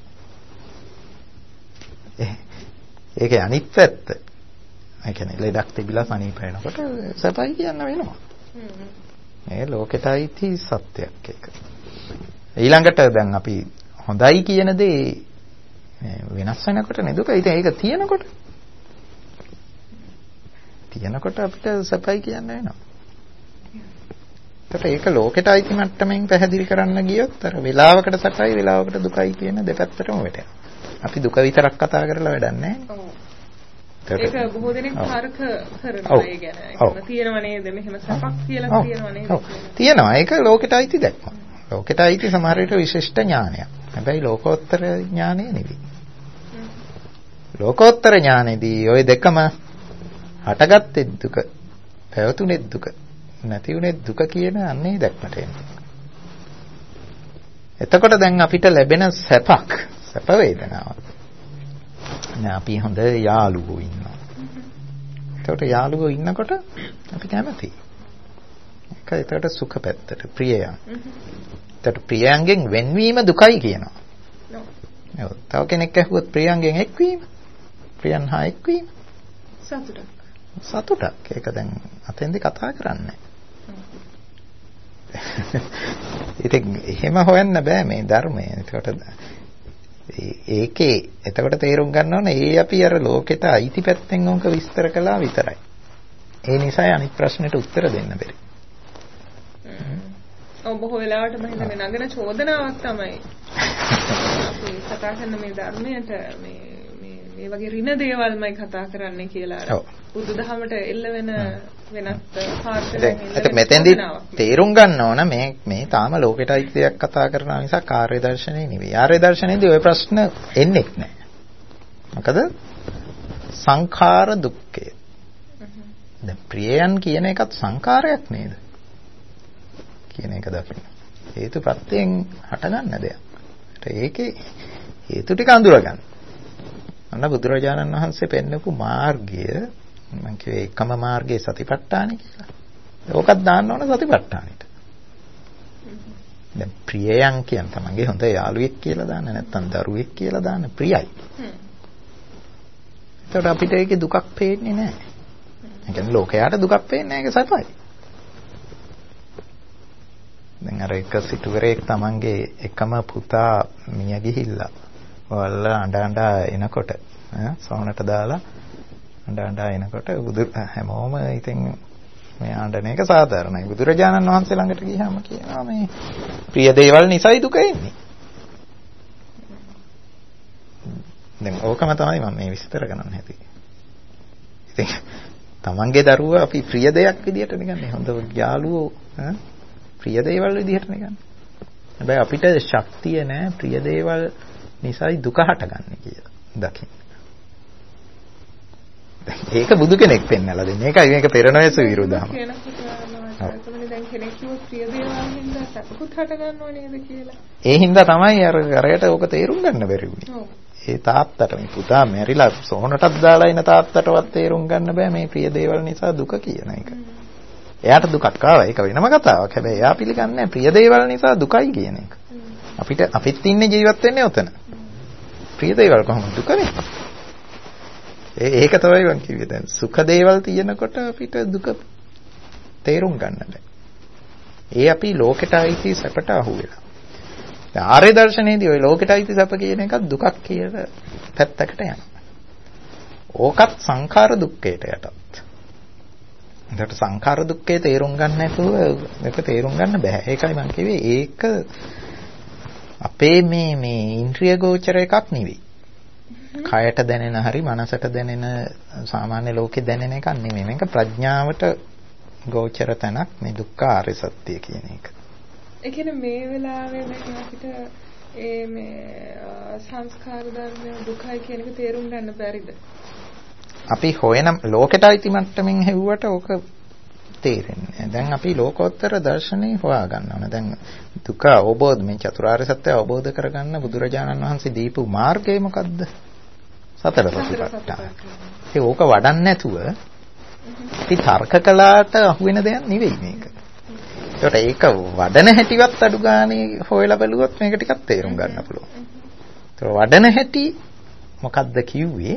ඒකේ අනිත් පැත්ත. ඒ කියන්නේ ලෙඩක් තිබිලා සනීප වෙනකොට සැපයි කියන්න වෙනවා. මේ ලෝකෙටයි සත්‍යයක් ඒක. ඊළඟට දැන් අපි හොඳයි කියන දේ වෙනස් වෙනකොට නේ දුක. ඉතින් ඒක තියෙනකොට අපිට සැපයි කියන්න වෙනවා. ඒකට ඒක ලෝකෙට අයිති මට්ටමින් පැහැදිලි කරන්න ගියොත් අර වෙලාවකට සැපයි වෙලාවකට දුකයි කියන දෙපැත්තටම වැටෙනවා. අපි දුක විතරක් කතා කරලා වැඩක් නැහැ. ඒක බොහෝ දෙනෙක් තර්ක කරනවා ඒ ගැන. ඒකම තියෙනව නේද? මෙහෙම සැපක් කියලා තියෙනව නේද? තියෙනවා. ඒක ලෝකෙට අයිති දැක්ම. ලෝකෙට අයිති සමහර විට විශිෂ්ට ඥානයක්. හැබැයි ලෝකෝත්තර ඥානය නෙවෙයි. ලෝකෝත්තර ඥානෙදී ওই දෙකම හටගත්තේ දුක, පැවතුනේ දුක, නැති වුනේ දුක කියන අන්නේ දැක්මට එන්නේ. එතකොට දැන් අපිට ලැබෙන සැප වේදනාවක්. දැන් අපි හොඳ යාළුවෝ ඉන්නවා. එතකොට යාළුවෝ ඉන්නකොට අපි කැමතියි. එතකොට සුඛ පැත්තට ප්‍රියයන්. එතකොට ප්‍රියයන්ගෙන් වෙන්වීම දුකයි කියනවා. ඔව්. තව කෙනෙක් ඇහුවොත් ප්‍රියයන්ගෙන් එක්වීම. ප්‍රියයන් හා එක්වීම. සතුටක්. ඒක දැන් අතෙන්දී කතා කරන්නේ. ඉතින් එහෙම හොයන්න බෑ මේ ධර්මය. එතකොට එතකොට තේරුම් ගන්න ඕනේ අපි අර ලෝකෙට අයිති පැත්තෙන් උන්ක විස්තර කළා විතරයි. ඒ නිසා අනිත් ප්‍රශ්නෙට උත්තර දෙන්න බැරි. බොහෝ වෙලාවට මම හිතන්නේ නගන චෝදනාවක් තමයි. අපි කතා කරන මේ ධර්මයට මේ වගේ ඍණ දේවල්මයි කතා කරන්නේ කියලා අර බුදුදහමට එල්ල වෙන වෙනත් පාර්ශ්වයෙන් මෙතෙන්දී තේරුම් ගන්න ඕන මේ තාම ලෝකෙට අයිති දෙයක් කතා කරන නිසා කාර්ය දර්ශනේ නෙවෙයි. ආර්ය දර්ශනයේදී ওই ප්‍රශ්න එන්නේ නැහැ. මොකද සංඛාර දුක්ඛය. දැන් ප්‍රියයන් කියන එකත් සංඛාරයක් නේද? කියන එක දකින්න. හේතු ප්‍රත්‍යයෙන් හටගන්න දෙයක්. ඒකේ හේතු ටික අඳුර ගන්න. අන්න බුදුරජාණන් වහන්සේ පෙන්නපු මාර්ගය මම කිව්වේ එකම මාර්ගයේ සතිපට්ඨාන කියලා. ඕකත් දාන්න ඕන සතිපට්ඨානෙට. දැන් ප්‍රියයන් කියන තමන්ගේ හොඳ යාළුවෙක් කියලා දාන්න නැත්නම් දරුවෙක් කියලා දාන්න ප්‍රියයි. ඒකට අපිට ඒකේ දුකක් පේන්නේ නැහැ. ඒ කියන්නේ ලෝකයට දුකක් පේන්නේ නැහැ ඒක සපයි. දැන් අර එක සිටුවරයෙක් තමන්ගේ එකම පුතා මිය ගිහිල්ලා වල අඬ එනකොට සෝනට දාලා අඬ එනකොට හැමෝම ඉතින් මේ අඬන එක සාධාරණයි. බුදුරජාණන් වහන්සේ ළඟට ගියාම කියනවා මේ ප්‍රිය දේවල් නිසායි දුක එන්නේ. දැන් ඕකම තමයි මම මේ විස්තර කරන්න හැදුවේ. ඉතින් තමන්ගේ දරුවා අපි ප්‍රිය දෙයක් විදියට නිකන්නේ හොඳ යාළුවෝ ප්‍රිය දේවල් විදිහට නෙගන්නේ. හැබැයි අපිට ශක්තිය නැහැ ප්‍රිය දේවල් නිසායි දුක හටගන්නේ කියලා දකින්න. ඒක බුදු කෙනෙක් පෙන්නලා දෙන්නේ. ඒකයි මේක පෙරණොයස විරුද්ධම. දැන් කෙනෙක් කිව්වොත් ප්‍රිය දේවල් හින්දා සතුට හටගන්නව නේද කියලා. ඒ හින්දා තමයි අරයට ඕක තේරුම් ගන්න බැරි වුනේ. ඒ තාත්තට මේ පුතා මැරිලා සෝනටත් දාලා ඉන තාත්තටවත් තේරුම් ගන්න බෑ මේ ප්‍රිය දේවල් නිසා දුක කියන එක. එයාට දුකක් ආවා. ඒක වෙනම කතාවක්. හැබැයි එයා පිළිගන්නේ නැහැ ප්‍රිය දේවල් නිසා දුකයි කියන එක. අපිත් ඉන්නේ ජීවත් වෙන්නේ උතන. ප්‍රිය දේවල් කොහොමද දුක වෙන්නේ? ඒක තමයි මම කිව්වේ දැන් සුඛ දේවල් තියෙනකොට අපිට දුක තේරුම් ගන්න බෑ. ඒ අපි ලෝකෙට අයිති සැපට අහු වෙලා. දැන් ආර්ය දර්ශනයේදී ওই ලෝකෙට අයිති සැප කියන එක දුකක් කියලා පැත්තකට යනවා. ඕකත් සංඛාර දුක්ඛයට යටත්. ඒකට සංඛාර දුක්ඛේ තේරුම් ගන්න නැතුව මේක තේරුම් ගන්න බෑ. ඒකයි මම කිව්වේ ඒක අපේ මේ ඉන්ද්‍රිය ගෝචර එකක් නෙවෙයි. කයට දැනෙන හරි මනසට දැනෙන සාමාන්‍ය ලෝකේ දැනෙන එකක් නෙමෙයි. මේක ප්‍රඥාවට ගෝචර තැනක් මේ දුක්ඛ ආර්ය සත්‍ය කියන එක. ඒ කියන්නේ මේ වෙලාවේ අපිට මේ සංස්කාර ධර්ම දුකයි කියන එක තේරුම් ගන්න බැරිද? අපි හොයන ලෝකෙට අයිති මට්ටමින් හෙව්වට ඕක තේරෙන්නේ. දැන් අපි ලෝකෝත්තර දර්ශනේ හොයා ගන්නවා. දැන් දුක අවබෝධ මේ චතුරාර්ය සත්‍ය අවබෝධ කරගන්න බුදුරජාණන් වහන්සේ දීපු මාර්ගය මොකද්ද? සතර සතිපට්ඨාන. ඒ ඕක වඩන්න නැතුව අපි තර්ක කළාට අහු වෙන දෙයක් නෙවෙයි මේක. ඒකට ඒක වඩන හැටිවත් අඩු ගානේ හොයලා බලුවොත් මේක ටිකක් තේරුම් ගන්න පුළුවන්. ඒක වඩන හැටි මොකද්ද කිව්වේ?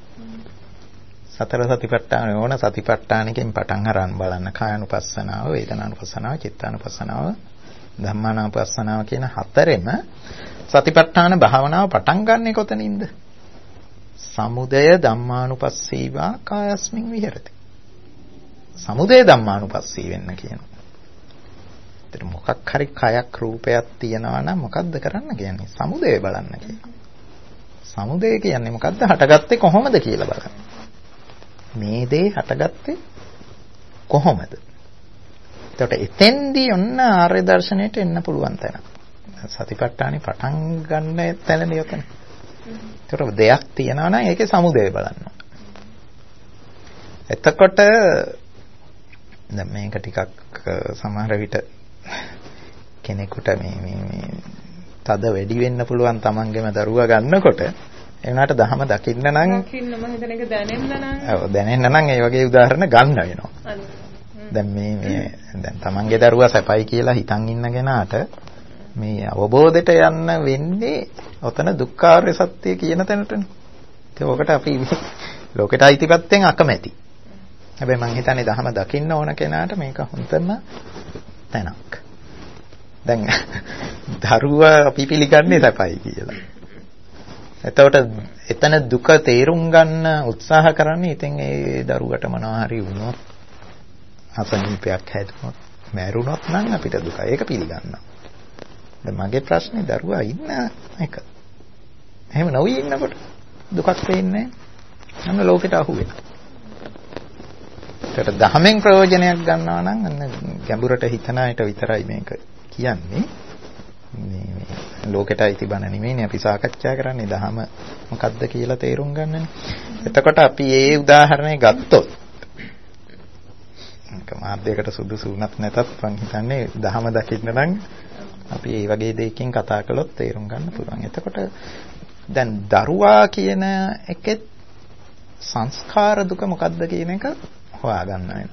සතර සතිපට්ඨාන ඕන සතිපට්ඨානකින් පටන් අරන් බලන්න කායानुපස්සනාව, වේදනානුපස්සනාව, චිත්තානුපස්සනාව, ධම්මානුපස්සනාව කියන හතරෙම සතිපට්ඨාන භාවනාව පටන් ගන්නෙ කොතනින්ද? සමුදය ධම්මානුපස්සීවා කායස්මින් විහෙරති. සමුදය ධම්මානුපස්සී වෙන්න කියනවා. ඒතර මොකක් හරි කයක් රූපයක් තියෙනවා නම් මොකද්ද කරන්න කියන්නේ? සමුදය බලන්න කියනවා. සමුදය කියන්නේ මොකද්ද? හටගත්තේ කොහොමද කියලා බලන්න. මේ දේ හටගත්තේ කොහොමද? එතකොට එතෙන්දී ඔන්න ආර්ය දර්ශනයට එන්න පුළුවන් තැන. සතිපට්ඨානේ පටන් ගන්න තැනනේ ඔතන. ඒතකොට දෙයක් තියනවා නම් ඒකේ සමුදය බලන්න. එතකොට දැන් මේක ටිකක් සමහර විට කෙනෙකුට මේ තද වැඩි වෙන්න පුළුවන් තමන්ගේම දරුවා ගන්නකොට ඒ වුණාට දහම දකින්න නම් මම හිතන එක දැනෙන්න නම් ඔව් දැනෙන්න නම් ඒ වගේ උදාහරණ ගන්න වෙනවා. දැන් මේ දැන් තමන්ගේ දරුවා සැපයි කියලා හිතන් ඉන්න කෙනාට මේ අවබෝධයට යන්න වෙන්නේ ඔතන දුක්ඛාර්ය සත්‍ය කියන තැනටනේ. ඒක ඔකට අපි ලෝකෙට අයිතිපත්යෙන් අකමැති. හැබැයි මම හිතන්නේ දහම දකින්න ඕන කෙනාට මේක හොඳම තැනක්. දැන් දරුවා අපි පිළිගන්නේ සැපයි කියලා. එතකොට එතන දුක තේරුම් ගන්න උත්සාහ කරන්නේ ඉතින් ඒ දරුවට මොනවා හරි වුණොත් අසනීපයක් හැදුනොත් මැරුණොත් නම් අපිට දුකයි. ඒක පිළිගන්නවා. දැන් මගේ ප්‍රශ්නේ දරුවා ඉන්න එක. එහෙම නොවි ඉන්නකොට දුකක් වෙන්නේ නැහැ. අන්න ලෝකෙට අහු වෙනවා. ඒකට දහමෙන් ප්‍රයෝජනයක් ගන්නවා නම් අන්න ගැඹුරට හිතන අයට විතරයි මේක කියන්නේ. මේ ලෝකෙට අයිති බණ නෙමෙයිනේ අපි සාකච්ඡා කරන්නේ දහම මොකක්ද කියලා තේරුම් ගන්නනේ. එතකොට අපි මේ උදාහරණය ගත්තොත් මාධ්‍යයකට සුදුසු වුණත් නැතත් මං හිතන්නේ දහම දකින්න නම් අපි මේ වගේ දෙයකින් කතා කළොත් තේරුම් ගන්න පුළුවන්. එතකොට දැන් දරුවා කියන එකෙත් සංස්කාර දුක මොකක්ද කියන එක හොයාගන්න වෙනවා.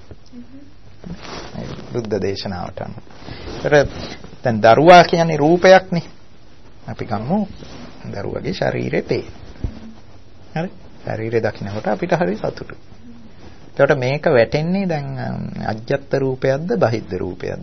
බුද්ධ දේශනාවට අනුව. දැන් දරුවා කියන්නේ රූපයක්නේ. අපි ගමු දරුවගේ ශරීරේ පේන. හරි? ශරීරය දකින්නකොට අපිට හරි සතුටුයි. එතකොට මේක වැටෙන්නේ දැන් අජ්ජත් රූපයක්ද බහිද්ද රූපයක්ද?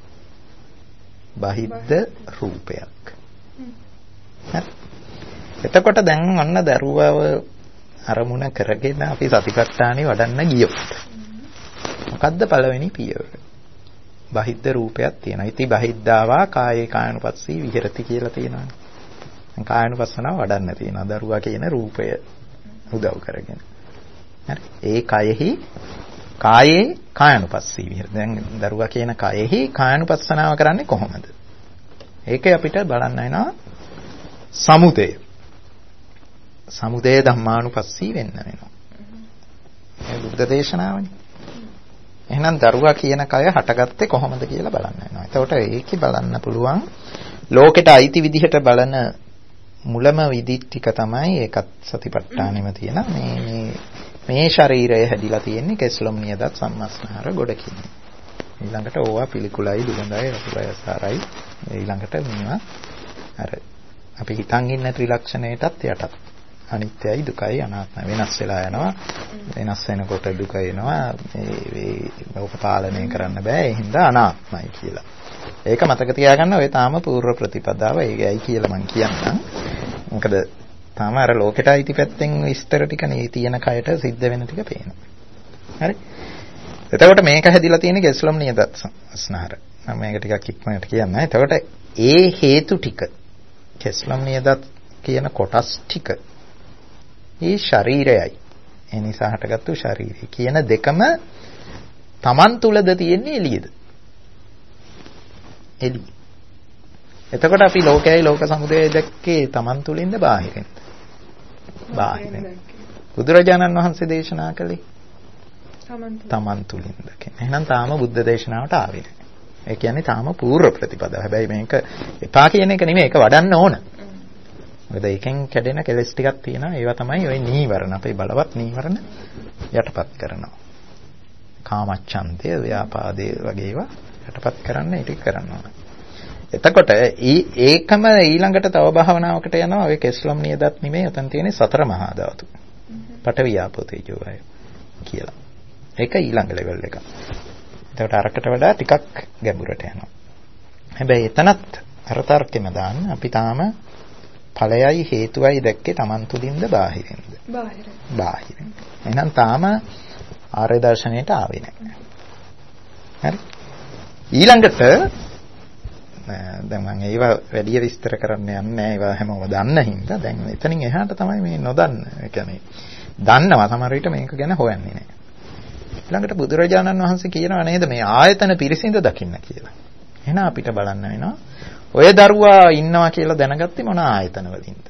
බහිද්ද රූපයක්. හරි? එතකොට දැන් අන්න දරුවව අරමුණ කරගෙන අපි සතිපට්ඨානෙ වඩන්න ගියොත් මොකද්ද පළවෙනි පියවර? බහිද්ද රූපයක් තියෙනවා. ඉතින් බහිද්දාවා කායේ කායනුපස්සී විහෙරති කියලා තියෙනවානේ. දැන් කායනුපස්සනාව වඩන්න තියෙනවා. දරුවා කියන රූපය උදව් කරගෙන. හරි. ඒ කායේ කායනුපස්සී විහෙරති. දැන් දරුවා කියන කායෙහි කායනුපස්සනාව කරන්නේ කොහොමද? ඒකේ අපිට බලන්න වෙනවා සමුදය. සමුදය ධම්මානුපස්සී වෙන්න වෙනවා. ඒ බුද්ධ දේශනාවනේ. එහෙනම් දරුවා කියන කය හටගත්තේ කොහොමද කියලා බලන්න වෙනවා. එතකොට ඒකේ බලන්න පුළුවන් ලෝකෙට අයිති විදිහට බලන මුලම විදි ටික තමයි ඒකත් සතිපට්ඨානෙම තියෙන මේ ශරීරය හැදිලා තියෙන්නේ කෙස්ලොම් නියදත් සම්මස්නහර ගොඩකින්. ඊළඟට ඕවා පිළිකුලයි දුගඳයි රසයි සාරයි ඊළඟට මේවා අර අපි හිතන් ඉන්න ත්‍රිලක්ෂණයටත් යටත් අනිත්‍යයි දුකයි අනාත්මයි වෙනස් වෙලා යනවා. වෙනස් වෙනකොට දුක එනවා. මේක පාලනය කරන්න බෑ. ඒ හින්දා අනාත්මයි කියලා. ඒක මතක තියාගන්න ඔය තාම පූර්ව ප්‍රතිපදාව ඒකයි කියලා මම කියන්නම්. මොකද තාම අර ලෝකෙට අයිති පැත්තෙන් විස්තර ටික නේ තියෙන කයට සිද්ධ වෙන ටික පේනවා. හරි? එතකොට මේක හැදිලා තියෙන ගැස්ලොම් නියදත් ස්නාර. මම මේක ටිකක් ඉක්මනට කියන්න. එතකොට ඒ හේතු ටික ගැස්ලොම් නියදත් කියන කොටස් ටික ඒ ශරීරයයි. ඒ නිසා හටගත්තු ශරීරය කියන දෙකම Taman තුලද තියෙන්නේ එළියද? එළිය. එතකොට අපි ලෝකයයි ලෝක සමුදයයි දැක්කේ Taman තුලින්ද බාහිරින්ද? බාහිරින්. බුදුරජාණන් වහන්සේ දේශනා කළේ Taman තුලින්ද කියන්නේ. එහෙනම් තාම බුද්ධ දේශනාවට ආවේ නැහැ. ඒ කියන්නේ තාම පූර්ව ප්‍රතිපදාව. හැබැයි මේක එපා කියන එක නෙමෙයි. ඒක වඩන්න ඕන. මොකද ඒකෙන් කැඩෙන කෙලස් ටිකක් තියෙනවා. ඒවා තමයි ওই නීවරණ. අපේ බලවත් නීවරණ යටපත් කරනවා. කාමච්ඡන්දය, ව්‍යාපාදය වගේ ඒවා යටපත් කරන්න ඒක කරනවා. එතකොට ඒකම ඊළඟට තව භාවනාවකට යනවා. ඔය කෙස්ලොම් නියදත් නෙමෙයි. උතන් තියෙන්නේ සතර මහා ධාතු. පඨවි ආපෝ තේජෝ වායෝ කියලා. ඒක ඊළඟ ලෙවල් එක. එතකොට අරකට වඩා ටිකක් ගැඹුරට යනවා. හැබැයි එතනත් අර තර්කෙම දාන්න අපි තාම ඵලයයි හේතුවයි දැක්කේ Taman තුලින්ද බාහිරින්ද? බාහිරින්. එහෙනම් තාම ආර්ය දර්ශනයට ආවේ නැහැ. හරි? ඊළඟට දැන් මම ඒවා වැඩි විස්තර කරන්න යන්නේ නැහැ. ඒවා හැමෝම දන්න හින්දා දැන් එතනින් එහාට තමයි මේ නොදන්න. ඒ කියන්නේ දන්නවා සමහර විට මේක ගැන හොයන්නේ නැහැ. ඊළඟට බුදුරජාණන් වහන්සේ කියනවා නේද මේ ආයතන පිරිසිඳ දකින්න කියලා. එහෙනම් අපිට බලන්න වෙනවා ඔය දරුවා ඉන්නවා කියලා දැනගත්තේ මොන ආයතන වලින්ද?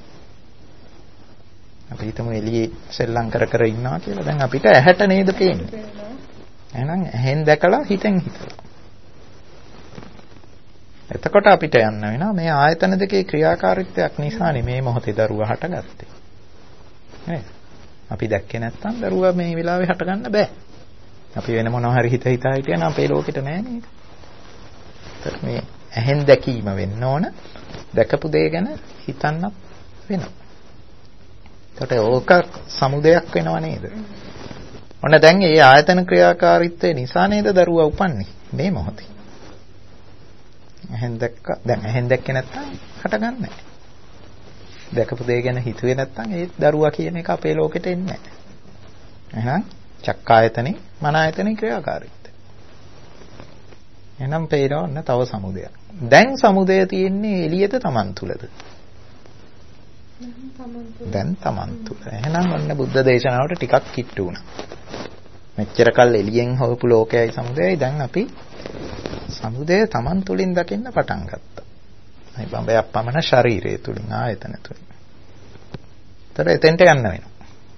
අපි හිතමු එළියේ සෙල්ලම් කර කර ඉන්නවා කියලා. දැන් අපිට ඇහැට නේද පේන්නේ. එහෙනම් ඇහෙන් දැකලා හිතෙන් හිතලා. එතකොට අපිට යන්න වෙනවා මේ ආයතන දෙකේ ක්‍රියාකාරීත්වයක් නිසානේ මේ මොහොතේ දරුවා හටගත්තේ. නේද? අපි දැක්කේ නැත්නම් දරුවා මේ වෙලාවේ හට ගන්න බෑ. අපි වෙන මොනවා හරි හිතා හිටියනම් අපේ ලෝකෙට නෑ නේද? ඒත් මේ ඇහෙන් දැකීම වෙන්න ඕන. දැකපු දේ ගැන හිතන්නත් වෙනවා. ඒකට ඕක සමුදයක් වෙනව නේද? ඔන්න දැන් මේ ආයතන ක්‍රියාකාරීත්වය නිසා නේද දරුවා උපන්නේ මේ මොහොතේ. ඇහෙන් දැක්කේ නැත්නම් හටගන්නේ නැහැ. දැකපු දේ ගැන හිතුවේ නැත්නම් ඒ දරුවා කියන එක අපේ ලෝකෙට එන්නේ නැහැ. එහෙනම් චක්කායතනේ මන ආයතනේ ක්‍රියාකාරීත්වය. එහෙනම් පේනවා ඔන්න තව සමුදයක්. දැන් සමුදය තියෙන්නේ එළියද Taman තුලද? දැන් Taman තුල. එහෙනම් ඔන්න බුද්ධ දේශනාවට ටිකක් කිට්ටු වුණා. මෙච්චර කල් එළියෙන් හොයපු ලෝකයයි සමුදයයි දැන් අපි සමුදය Taman තුලින් දකින්න පටන් ගත්තා. මේ බඹයක් පමණ ශරීරය තුලින් ආයතන තුලින්. ඒතර එතෙන්ට යන්න වෙනවා.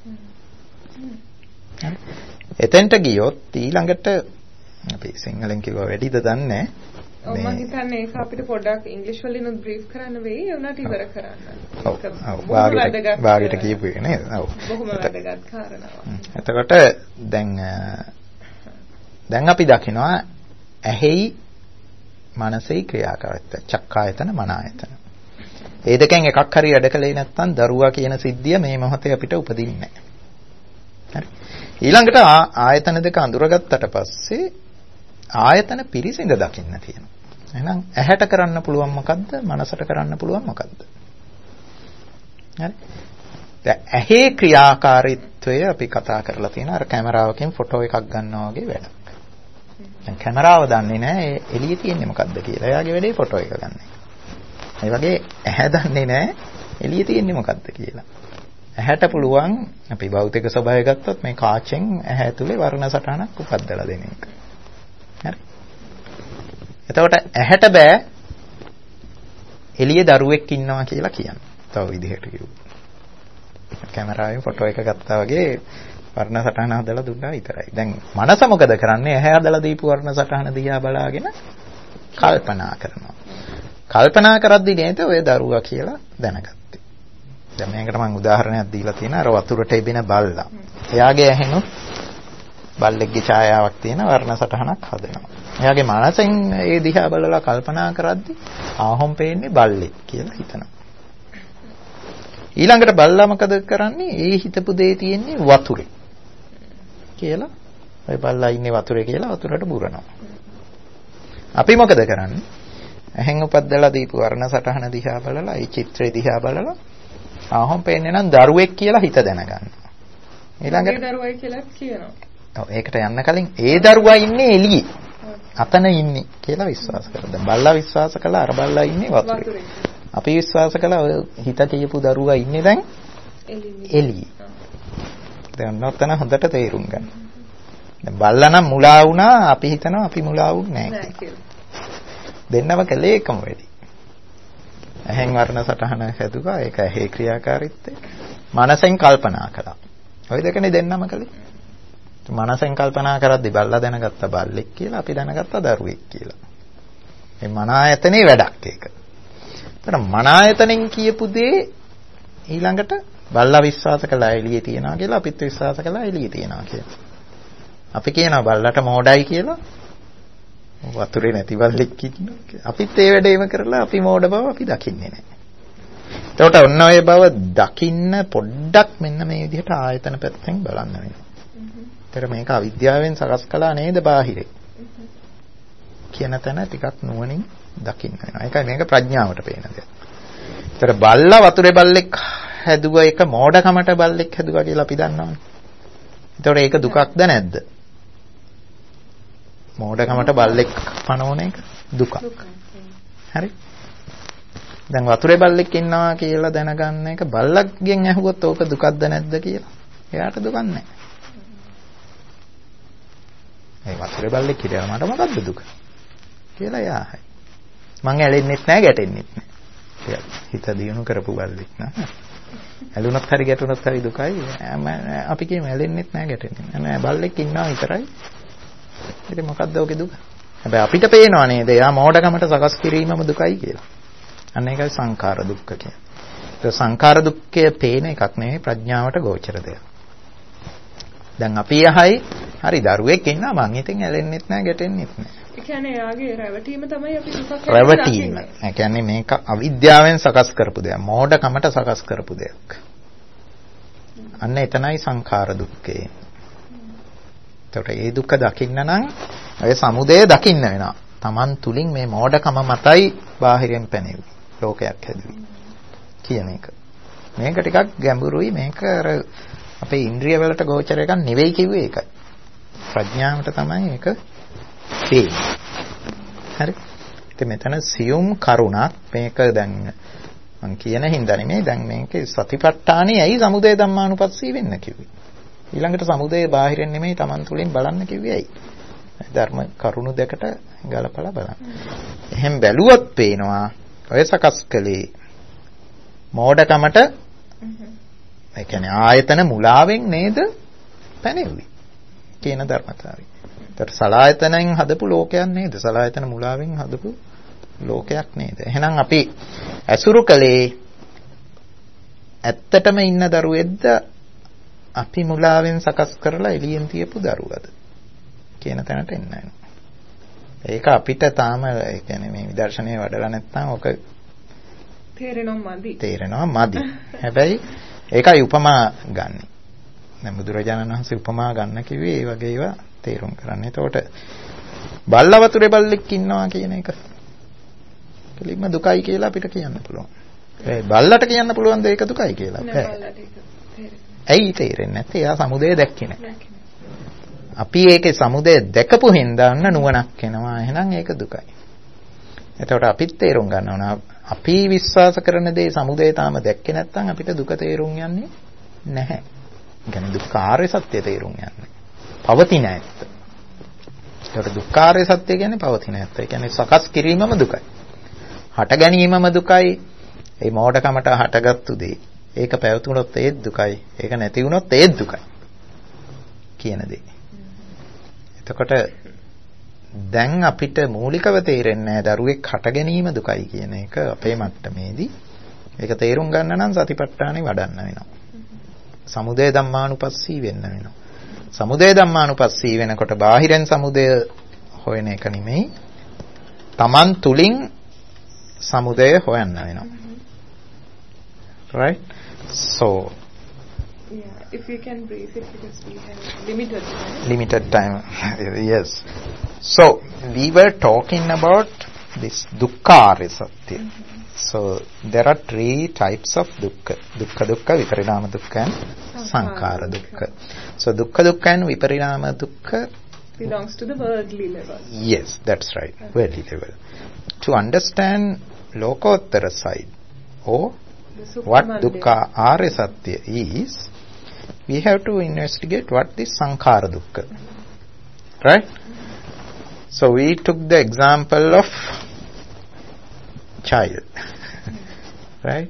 එතෙන්ට ගියොත් ඊළඟට අපි සිංහලෙන් කිව්වා වැඩිද දන්නේ ඔව් මම හිතන්නේ ඒක අපිට පොඩ්ඩක් ඉංග්‍රීසි වලින් බ්‍රීෆ් කරන්න වෙයි ඒ උනාට ඉවර කරන්න. ඔව් වාගේට කියපු එක නේද? ඔව්. බොහොම වැදගත් කාරණාවක්. එතකොට දැන් අපි දකිනවා ඇහෙයි මනසෙයි ක්‍රියාකාරීත්වය චක්කායතන මන ආයතන. ඒ දෙකෙන් එකක් හරි වැඩකලේ නැත්නම් දරුවා කියන සිද්ධිය මේ මොහොතේ අපිට උපදින්නේ නැහැ. හරි. ඊළඟට ආයතන දෙක අඳුරගත්තට පස්සේ ආයතන පිරිසිඳ දකින්න තියෙනවා. එහෙනම් ඇහැට කරන්න පුළුවන් මොකද්ද? මනසට කරන්න පුළුවන් මොකද්ද? හරි. දැන් ඇහි ක්‍රියාකාරීත්වය අපි කතා කරලා තියෙනවා අර කැමරාවකින් ෆොටෝ එකක් ගන්නවා වගේ වැඩක්. දැන් කැමරාව දන්නේ නැහැ එළියේ තියෙන්නේ මොකද්ද කියලා. එයාගේ වැඩේ ෆොටෝ එක ගන්න එක. ඒ වගේ ඇහැ දන්නේ නැහැ එළියේ තියෙන්නේ මොකද්ද කියලා. ඇහැට පුළුවන් අපි භෞතික ස්වභාවය ගත්තොත් මේ කාචෙන් ඇහැ ඇතුලේ වර්ණ සටහනක් උපද්දලා දෙන එක. හරි. එතකොට ඇහැට බෑ එළියේ දරුවෙක් ඉන්නවා කියලා කියන්න. තව විදිහට කිව්වොත්. කැමරාවෙන් ෆොටෝ එක ගත්තා වගේ වර්ණ සටහන හදලා දුන්නා විතරයි. දැන් මනස මොකද කරන්නේ? ඇහැ හදලා දීපු වර්ණ සටහන දිහා බලාගෙන කල්පනා කරනවා. කල්පනා කරද්දී නේද ඔය දරුවා කියලා දැනගත්තේ. දැන් මේකට මම උදාහරණයක් දීලා තියෙනවා. අර වතුරට එබෙන බල්ලා. එයාගේ ඇහෙනුත් බල්ලෙක්ගේ ඡායාවක් තියෙන වර්ණ සටහනක් හදනවා. එයාගේ මනසෙන් ඒ දිහා බලලා කල්පනා කරද්දී ආහොම් පේන්නේ බල්ලෙක් කියලා හිතනවා. ඊළඟට බල්ලා මොකද කරන්නේ? ඒ හිතපු දේ තියෙන්නේ වතුරේ. කියලා ඔය බල්ලා ඉන්නේ වතුරේ කියලා වතුරට බුරනවා. අපි මොකද කරන්නේ? ඇහෙන් උපද්දලා දීපු වර්ණ සටහන දිහා බලලා ඒ චිත්‍රය දිහා බලලා ආහොම් පේන්නේ නම් දරුවෙක් කියලා හිත දැනගන්නවා. ඊළඟට දරුවයි කියලා කියනවා. ඔව් ඒකට යන්න කලින් ඒ දරුවා ඉන්නේ එළියේ. අතන ඉන්නේ කියලා විශ්වාස කරනවා. දැන් බල්ලා විශ්වාස කළා අර බල්ලා ඉන්නේ වතුරේ. අපි විශ්වාස කළා ඔය හිත කියපු දරුවා ඉන්නේ දැන් එළියේ. දැන් නොතන හොඳට තේරුම් ගන්න. දැන් බල්ලා නම් මුලා වුණා අපි හිතනවා අපි මුලා වුන්නේ නැහැ කියලා. දෙන්නම කළේ එකම වෙලී. ඇහෙන් වර්ණ සටහන හැදුවා ඒක ඇහි ක්‍රියාකාරීත්වය. මනසෙන් කල්පනා කළා. ওই දෙකනේ දෙන්නම කළේ. මනසෙන් කල්පනා කරද්දී බල්ලා දැනගත්ත බල්ලෙක් කියලා අපි දැනගත්ත දරුවෙක් කියලා. මේ මන ආයතනේ වැඩක් ඒක. ඒතර මන ආයතනෙන් කියපු දේ ඊළඟට බල්ලා විශ්වාස කළා එළියේ තියනවා කියලා අපිත් විශ්වාස කළා එළියේ තියනවා කියලා. අපි කියනවා බල්ලට මෝඩයි කියලා. වතුරේ නැති බල්ලෙක් ඉන්නවා. අපිත් ඒ වැඩේම කරලා අපි මෝඩ බව අපි දකින්නේ නැහැ. එතකොට ඔන්න ඔය බව දකින්න පොඩ්ඩක් මෙන්න මේ විදිහට ආයතන පැත්තෙන් බලන්න වෙනවා. ඒතර මේක අවිද්‍යාවෙන් සකස් කළා නේද බාහිරේ. කියන තැන ටිකක් නුවණින් දකින්න වෙනවා. ඒකයි මේක ප්‍රඥාවට පේන දෙයක්. ඒතර බල්ලා වතුරේ බල්ලෙක් හැදුවා එක මෝඩකමට බල්ලෙක් හැදුවා කියලා අපි දන්නවනේ. ඒතකොට ඒක දුකක්ද නැද්ද? මෝඩකමට බල්ලෙක් පනවන එක දුක. හරි. දැන් වතුරේ බල්ලෙක් ඉන්නවා කියලා දැනගන්න එක බල්ලක්ගෙන් ඇහුවොත් ඕක දුකක්ද නැද්ද කියලා. එයාට දුකක් නැහැ. ඒ වතුරේ බල්ලෙක් කියලා මට මොකද්ද දුක? කියලා එයායි. මං ඇලෙන්නෙත් නැහැ ගැටෙන්නෙත් නැහැ. හිත දියුණු කරපු බල්ලෙක් නෑ. ඇලුනොත් හරි ගැටුනොත් හරි දුකයි. අපි කියමු ඇලෙන්නෙත් නැහැ ගැටෙන්නෙත් නැහැ. බල්ලෙක් ඉන්නවා විතරයි. ඉතින් මොකද්ද ඔගේ දුක? හැබැයි අපිට පේනවා නේද එයා මෝඩකමට සකස් කිරීමම දුකයි කියලා. අන්න ඒකයි සංඛාර දුක්ඛ කියන්නේ. ඒක සංඛාර දුක්ඛය පේන එකක් නෙවෙයි ප්‍රඥාවට ගෝචර දෙයක්. දැන් අපි යහයි හරි දරුවෙක් ඉන්නවා මං ඉතින් ඇලෙන්නෙත් නැහැ ගැටෙන්නෙත් නැහැ. ඒ කියන්නේ එයාගේ රැවටීම තමයි අපි දුකක් රැවටීම. ඒ කියන්නේ මේක අවිද්‍යාවෙන් සකස් කරපු දෙයක්. මෝඩකමට සකස් කරපු දෙයක්. අන්න එතනයි සංඛාර දුක්ඛය. ඒතකොට ඒ දුක දකින්න නම් ඒ සමුදය දකින්න වෙනවා. Taman තුලින් මේ මෝඩකම මතයි බාහිරෙන් පැනෙවි. ලෝකයක් හැදුවේ. කියන එක. මේක ටිකක් ගැඹුරුයි. මේක අපේ ඉන්ද්‍රිය වලට ගෝචර එකක් නෙවෙයි කිව්වේ ඒකයි. ප්‍රඥාවට තමයි මේක තේරෙන්නේ. හරි. ඉතින් මෙතන සියුම් කරුණක් මේක දැන් මම කියන හින්දා නෙමෙයි දැන් මේකේ සතිපට්ඨානෙ ඇයි සමුදය ධම්මානුපස්සී වෙන්න කිව්වේ. ඊළඟට සමුදය බාහිරින් නෙමෙයි Taman තුලින් බලන්න කිව්වේ ඇයි. ධර්ම කරුණු දෙකට ගලපලා බලන්න. එහෙන් බැලුවොත් පේනවා ඔය සකස් කලේ මෝඩකමට ඒ කියන්නේ ආයතන මුලාවෙන් නේද පැනෙන්නේ කියන ධර්මතාවය. ඒතර සලායතනෙන් හදපු ලෝකයක් නේද? සලායතන මුලාවෙන් හදපු ලෝකයක් නේද? එහෙනම් අපි ඇසුරු කලේ ඇත්තටම ඉන්න දරුවෙක්ද අපි මුලාවෙන් සකස් කරලා එළියෙන් තියපු දරුවද කියන තැනට එන්න වෙනවා. ඒක අපිට තාම ඒ කියන්නේ මේ විදර්ශනයේ වඩලා නැත්නම් ඔක තේරෙනවා මදි. හැබැයි ඒකයි උපමා ගන්න. දැන් බුදුරජාණන් වහන්සේ උපමා ගන්න කිව්වේ ඒ වගේ ඒවා තේරුම් කරන්න. එතකොට බල්ල වතුරේ බල්ලෙක් ඉන්නවා කියන එක කෙලින්ම දුකයි කියලා අපිට කියන්න පුළුවන්. ඒ බල්ලට කියන්න පුළුවන් ද ඒක දුකයි කියලා? ඇයි තේරෙන්නේ නැත්තේ? එයා සමුදය දැක්කේ නැහැ. අපි ඒකේ සමුදය දැකපු හින්දා අන්න නුවණක් එනවා. එහෙනම් ඒක දුකයි. එතකොට අපිත් තේරුම් ගන්න ඕන. අපි විශ්වාස කරන දේ සමුදය තාම දැක්කේ නැත්නම් අපිට දුක තේරුම් යන්නේ නැහැ. කියන්නේ දුක්ඛාරය සත්‍ය තේරුම් යන්නේ. පවතින ඇත්ත. ඒකට දුක්ඛාරය සත්‍ය කියන්නේ පවතින ඇත්ත. ඒ කියන්නේ සකස් කිරීමම දුකයි. හට ගැනීමම දුකයි. ඒ මෝඩකමට හටගත්තු දේ. ඒක පැවතුනොත් ඒත් දුකයි. ඒක නැති වුනොත් ඒත් දුකයි. කියන දේ. එතකොට දැන් අපිට මූලිකව තේරෙන්නේ නැහැ දරුවෙක් හට ගැනීම දුකයි කියන එක අපේ මට්ටමේදී. ඒක තේරුම් ගන්න නම් සතිපට්ඨානෙ වඩන්න වෙනවා. සමුදය ධම්මානුපස්සී වෙන්න වෙනවා. සමුදය ධම්මානුපස්සී වෙනකොට බාහිරෙන් සමුදය හොයන එක නෙමෙයි. Taman තුලින් සමුදය හොයන්න වෙනවා. Right? So if you can brief it because we have limited time. Yes. So we were talking about this dukkha satya. So there are three types of dukkha. Dukkha dukkha, viparinama dukkha and sankhara dukkha. So dukkha dukkha and viparinama dukkha belongs to the worldly level. Yes, that's right. Okay. Worldly level. To understand lokottara side or what dukkha arya satya is, we have to investigate what is sankhara dukkha. Right? So we took the example of child. Right?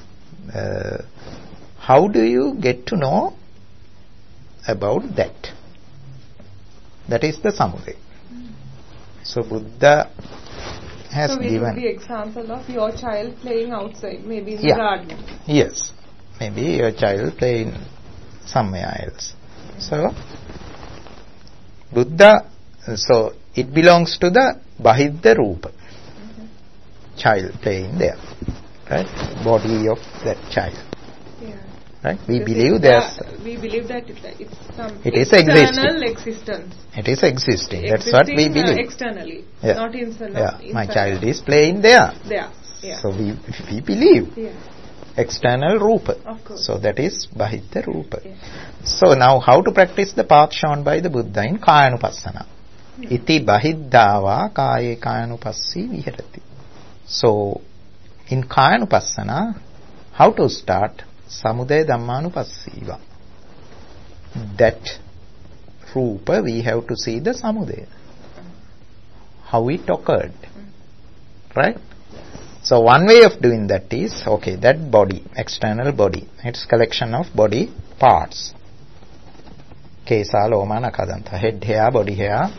How do you get to know about that? That is the samudaya. So Buddha has given the example of your child playing outside, maybe in the garden. Yes. Maybe your child playing somewhere else. So Buddha, so it belongs to the Bahidda Rupa. Child playing there. Right? Body of that child. Yeah. Right? We believe that it's some it is external existence. It is existing. That's what we believe. Externally. Yeah. Not inside. Yeah. My child is playing there. There. Yeah. So we believe. Yeah. External rupa. Of course. So that is Bahidda Rupa. Yeah. So now how to practice the path shown by the Buddha in Kayanupassana. Iti Bahiddava Kaye Kayanupassi Viharati. So in Kayanupassana, how to start? Samudaya Dhammanupassiva. That Rupa we have to see the Samudaya. How it occurred. Right? So one way of doing that is, okay, that body, external body, it's collection of body parts. Kesa, loma, nakadanta, head hair, body hair,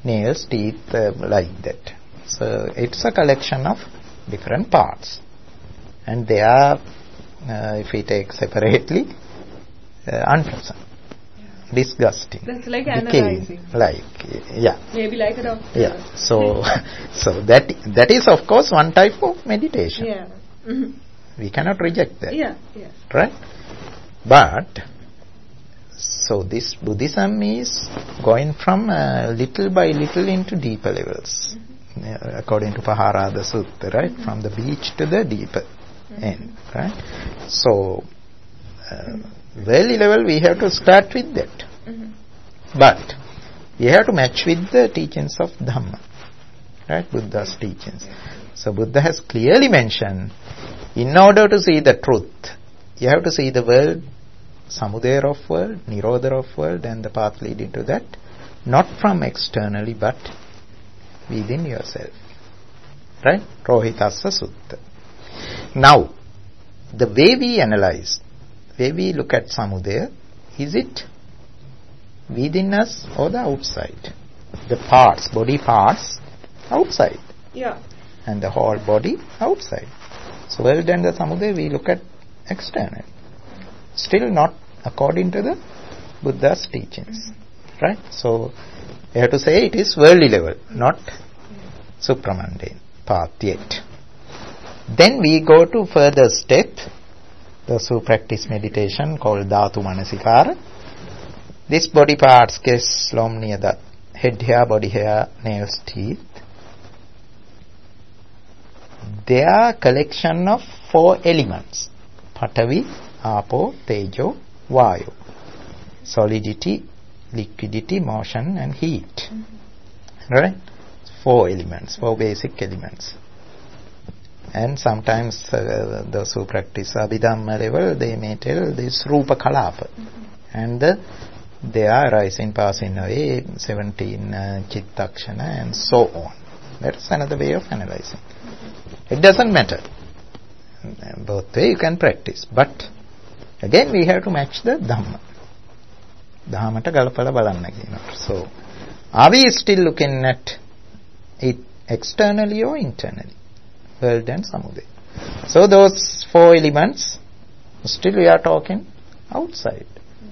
nails, teeth, like that. So it's a collection of different parts. And they are, if we take separately, unpleasant, disgusting. That's like decaying, analyzing. Maybe like a doctor. Yeah. So that is of course one type of meditation. Yeah. We cannot reject that. Yeah. Right? But so this Buddhism is going from little by little into deeper levels, according to Paharada Sutta, right? From the beach to the deeper end, right? So early level we have to start with that, but we have to match with the teachings of Dhamma, right? Buddha's teachings. So Buddha has clearly mentioned, in order to see the truth, you have to see the world, samudaya of world, nirodha of world, and the path leading to that, not from externally but within yourself. Right? Rohitassa Sutta. Now, the way we analyze, way we look at samudaya, is it within us or the outside? The parts, body parts, outside. Yeah. And the whole body outside. So world and the samudaya we look at external. Still not according to the Buddha's teachings. Right? So we have to say it is worldly level, not supramundane path yet. Then we go to further step, those who practice meditation, called Dhatu Manasikara. This body parts, case, lom near the head hair, body hair, nails, teeth, they are collection of 4 elements: Patavi, Apo, Tejo, Vayu. Solidity, liquidity, motion and heat. Right? 4 elements, 4 basic elements. And sometimes those who practice Abhidhamma level, they may tell this Rupa Kalapa. And they are rising, passing away, 17 Chittakshana and so on. That's another way of analyzing. It doesn't matter. Both way you can practice. But again we have to match the Dhamma. Dhamata galapala balanna kiyana. So are we still looking at it externally or internally? World and samudaya. So those 4 elements, still we are talking outside.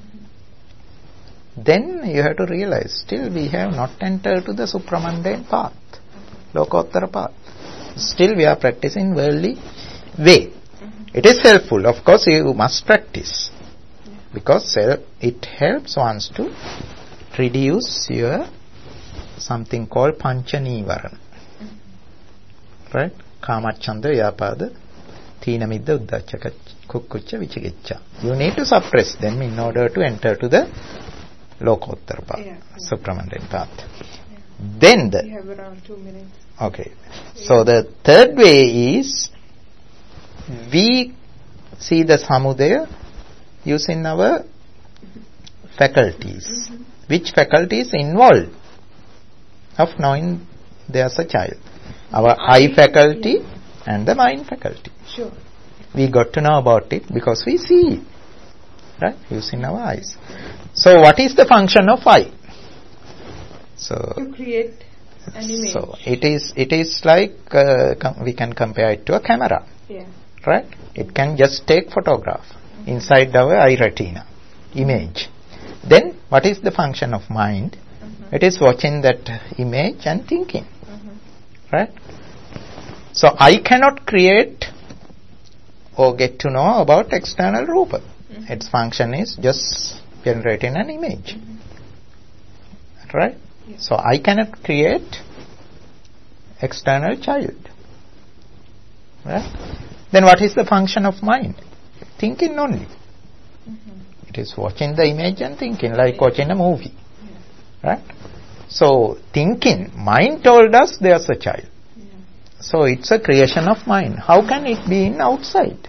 Then you have to realize, still we have not entered to the supramundane path, lokottara path. Still we are practicing worldly way. It is helpful, of course you must practice, because it helps one to reduce your something called pancha nivarana. Right? Kamacchanda, Vyapada, Thina Middha, Uddhacca, Kukkucca, Vicikicca. You need to suppress them in order to enter to the lokottara path, supramundane path. Then we have around 2 minutes. Okay. So the third way is, we see the samudaya using our faculties. Which faculties involved of knowing there's a child? Our eye faculty and the mind faculty. Sure. We got to know about it because we see it, right? Using our eyes. So what is the function of eye? So to create an image. So it is like we can compare it to a camera. Yeah. Right? It can just take photograph inside our eye retina image. Then what is the function of mind? It is watching that image and thinking. Right? So I cannot create or get to know about external rupa. Its function is just generating an image. Right? Yeah. So I cannot create external child. Right? Then what is the function of mind? Thinking only. It is watching the image and thinking, like watching a movie. Right? So thinking, mind told us there's a child. So it's a creation of mind. How can it be in outside?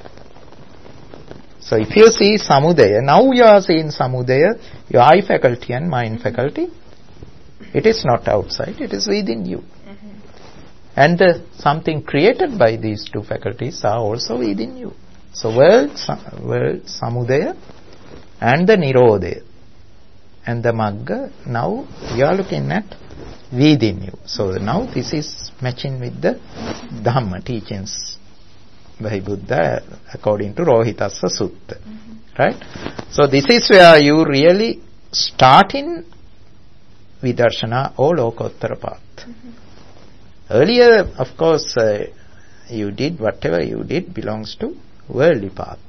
So if you see samudaya, now you are seeing samudaya, your eye faculty and mind faculty, it is not outside, it is within you. And something created by these 2 faculties are also within you. So world samudaya and the nirodha and the magga, now you are looking at within you. So now this is matching with the Dhamma teachings by Buddha according to Rohitassa Sutta. Right? So this is where you really start in Vidarshana or Lokottara path. Earlier, of course, you did whatever you did belongs to worldly path.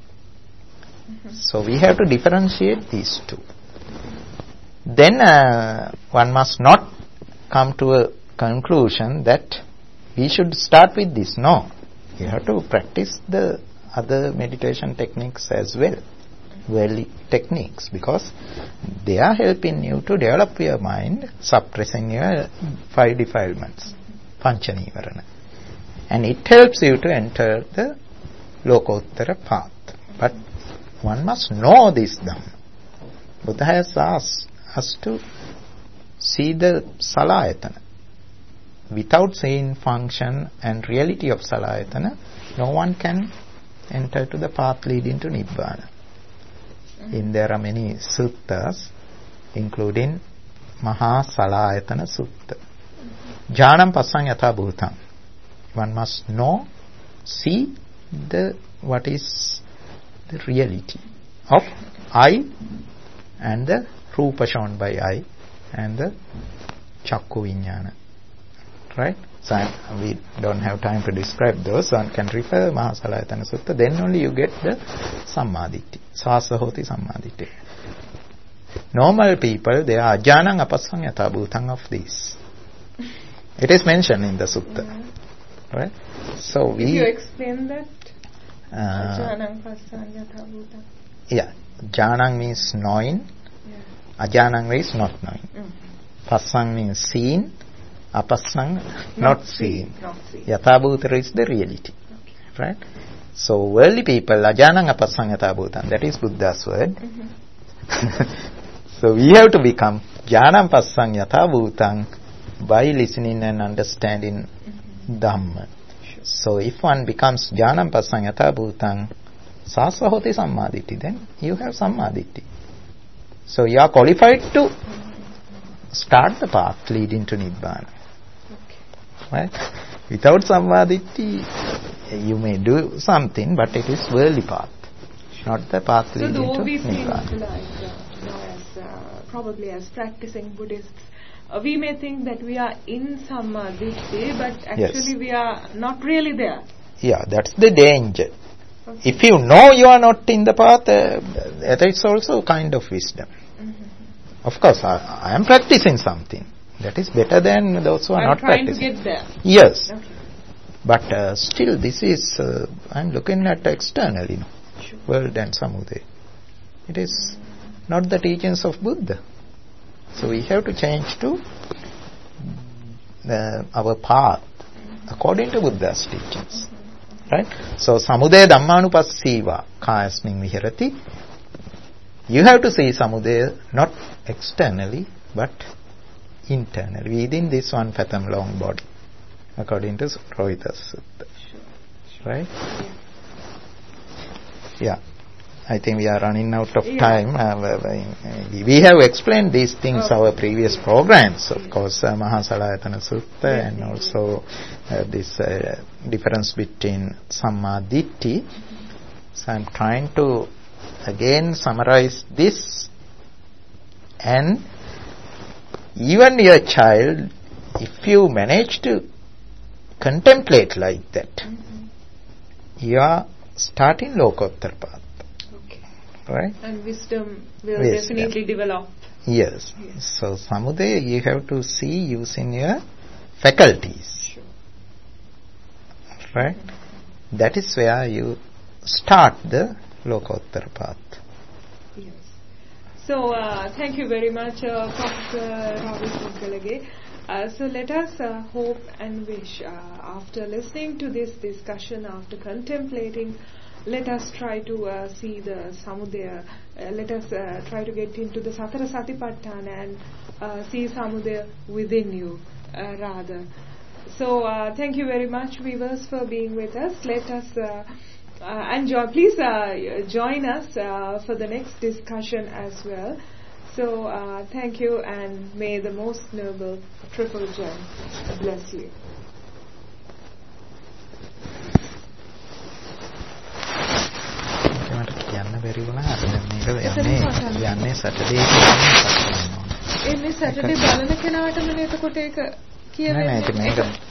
So we have to differentiate these two. Then one must not come to a conclusion that we should start with this. No. You have to practice the other meditation techniques as well. Worldly techniques, because they are helping you to develop your mind, suppressing your 5 defilements, Pancha Nivarana. And it helps you to enter the Lokottara path. But one must know this Dhamma. Buddha has asked us to see the Salayatana. Without seeing function and reality of Salayatana, no one can enter to the path leading to Nibbana. And there are many suttas, including Maha Salayatana Sutta. Jnanam Passang Yatha Bhutam. One must know, see what is the reality of I and the Rupa shown by I and the Chakku Vijnana. Right? So we don't have time to describe those. One can refer Mahasalayatana Sutta. Then only you get the Sammaditthi. Sasahoti Sammaditthi. Normal people, they are Ajjanang Apassang Yatha Bhutang of this. It is mentioned in the Sutta. Right? So If you explain that? Ajjanang Apassang Yatha Bhutang. Yeah. Jnanang means knowing. Yeah. Ajjanang means not knowing. Passang means seen. Apassang, not seen. Yathabhutara is the reality. Okay. Right? So worldly people, Ajjanang Apassang Yathabhutam, that is Buddha's word. So we have to become Jnanam Passang Yathabhutam by listening and understanding Dhamma. Sure. So if one becomes Jnanam Passang Yathabhutam, Sasahoti Sammaditthi, then you have Sammaditthi. So you are qualified to start the path leading to Nibbana. Right? Without Sammaditthi, you may do something, but it is worldly path, not the path leading to Nibbana. So though we think probably as practicing Buddhists, we may think that we are in Sammaditthi, but actually we are not really there. Yeah, that's the danger. Okay. If you know you are not in the path, that is also kind of wisdom. Of course, I am practicing something. That is better than those who are not practicing. I'm trying to get there. Yes. Okay. But still, this is, I am looking at externally, sure. World and Samudaya. It is not the teachings of Buddha. So we have to change to our path according to Buddha's teachings. Right? So, Samudaya Dhammanupassiva Kayasmin Viharati. You have to see Samudaya not externally, but internally, within this 1 fathom long body, according to Rohitassa Sutta. Sure. Right? Yeah. I think we are running out of time. We have explained these things our previous programs, of course, Mahasalayatana Sutta, and also this difference between Sammaditthi. So I am trying to again summarize this, and even your child, if you manage to contemplate like that, you are starting Lokottara path. Right? And wisdom will definitely develop. Yes. So, Samudaya, you have to see using your faculties. Sure. Right? That is where you start the Lokottara path. Yes. So, thank you very much, Professor Ravi Khoggalage. So, let us hope and wish, after listening to this discussion, after contemplating, let us try to see the Samudaya, let us try to get into the Satara Satipatthana and see Samudaya within you, rather. So, thank you very much, viewers, for being with us. Let us please join us for the next discussion as well. So thank you, and may the most noble Triple Gem bless you. Saturday බලන කෙනාට මම එතකොට ඒක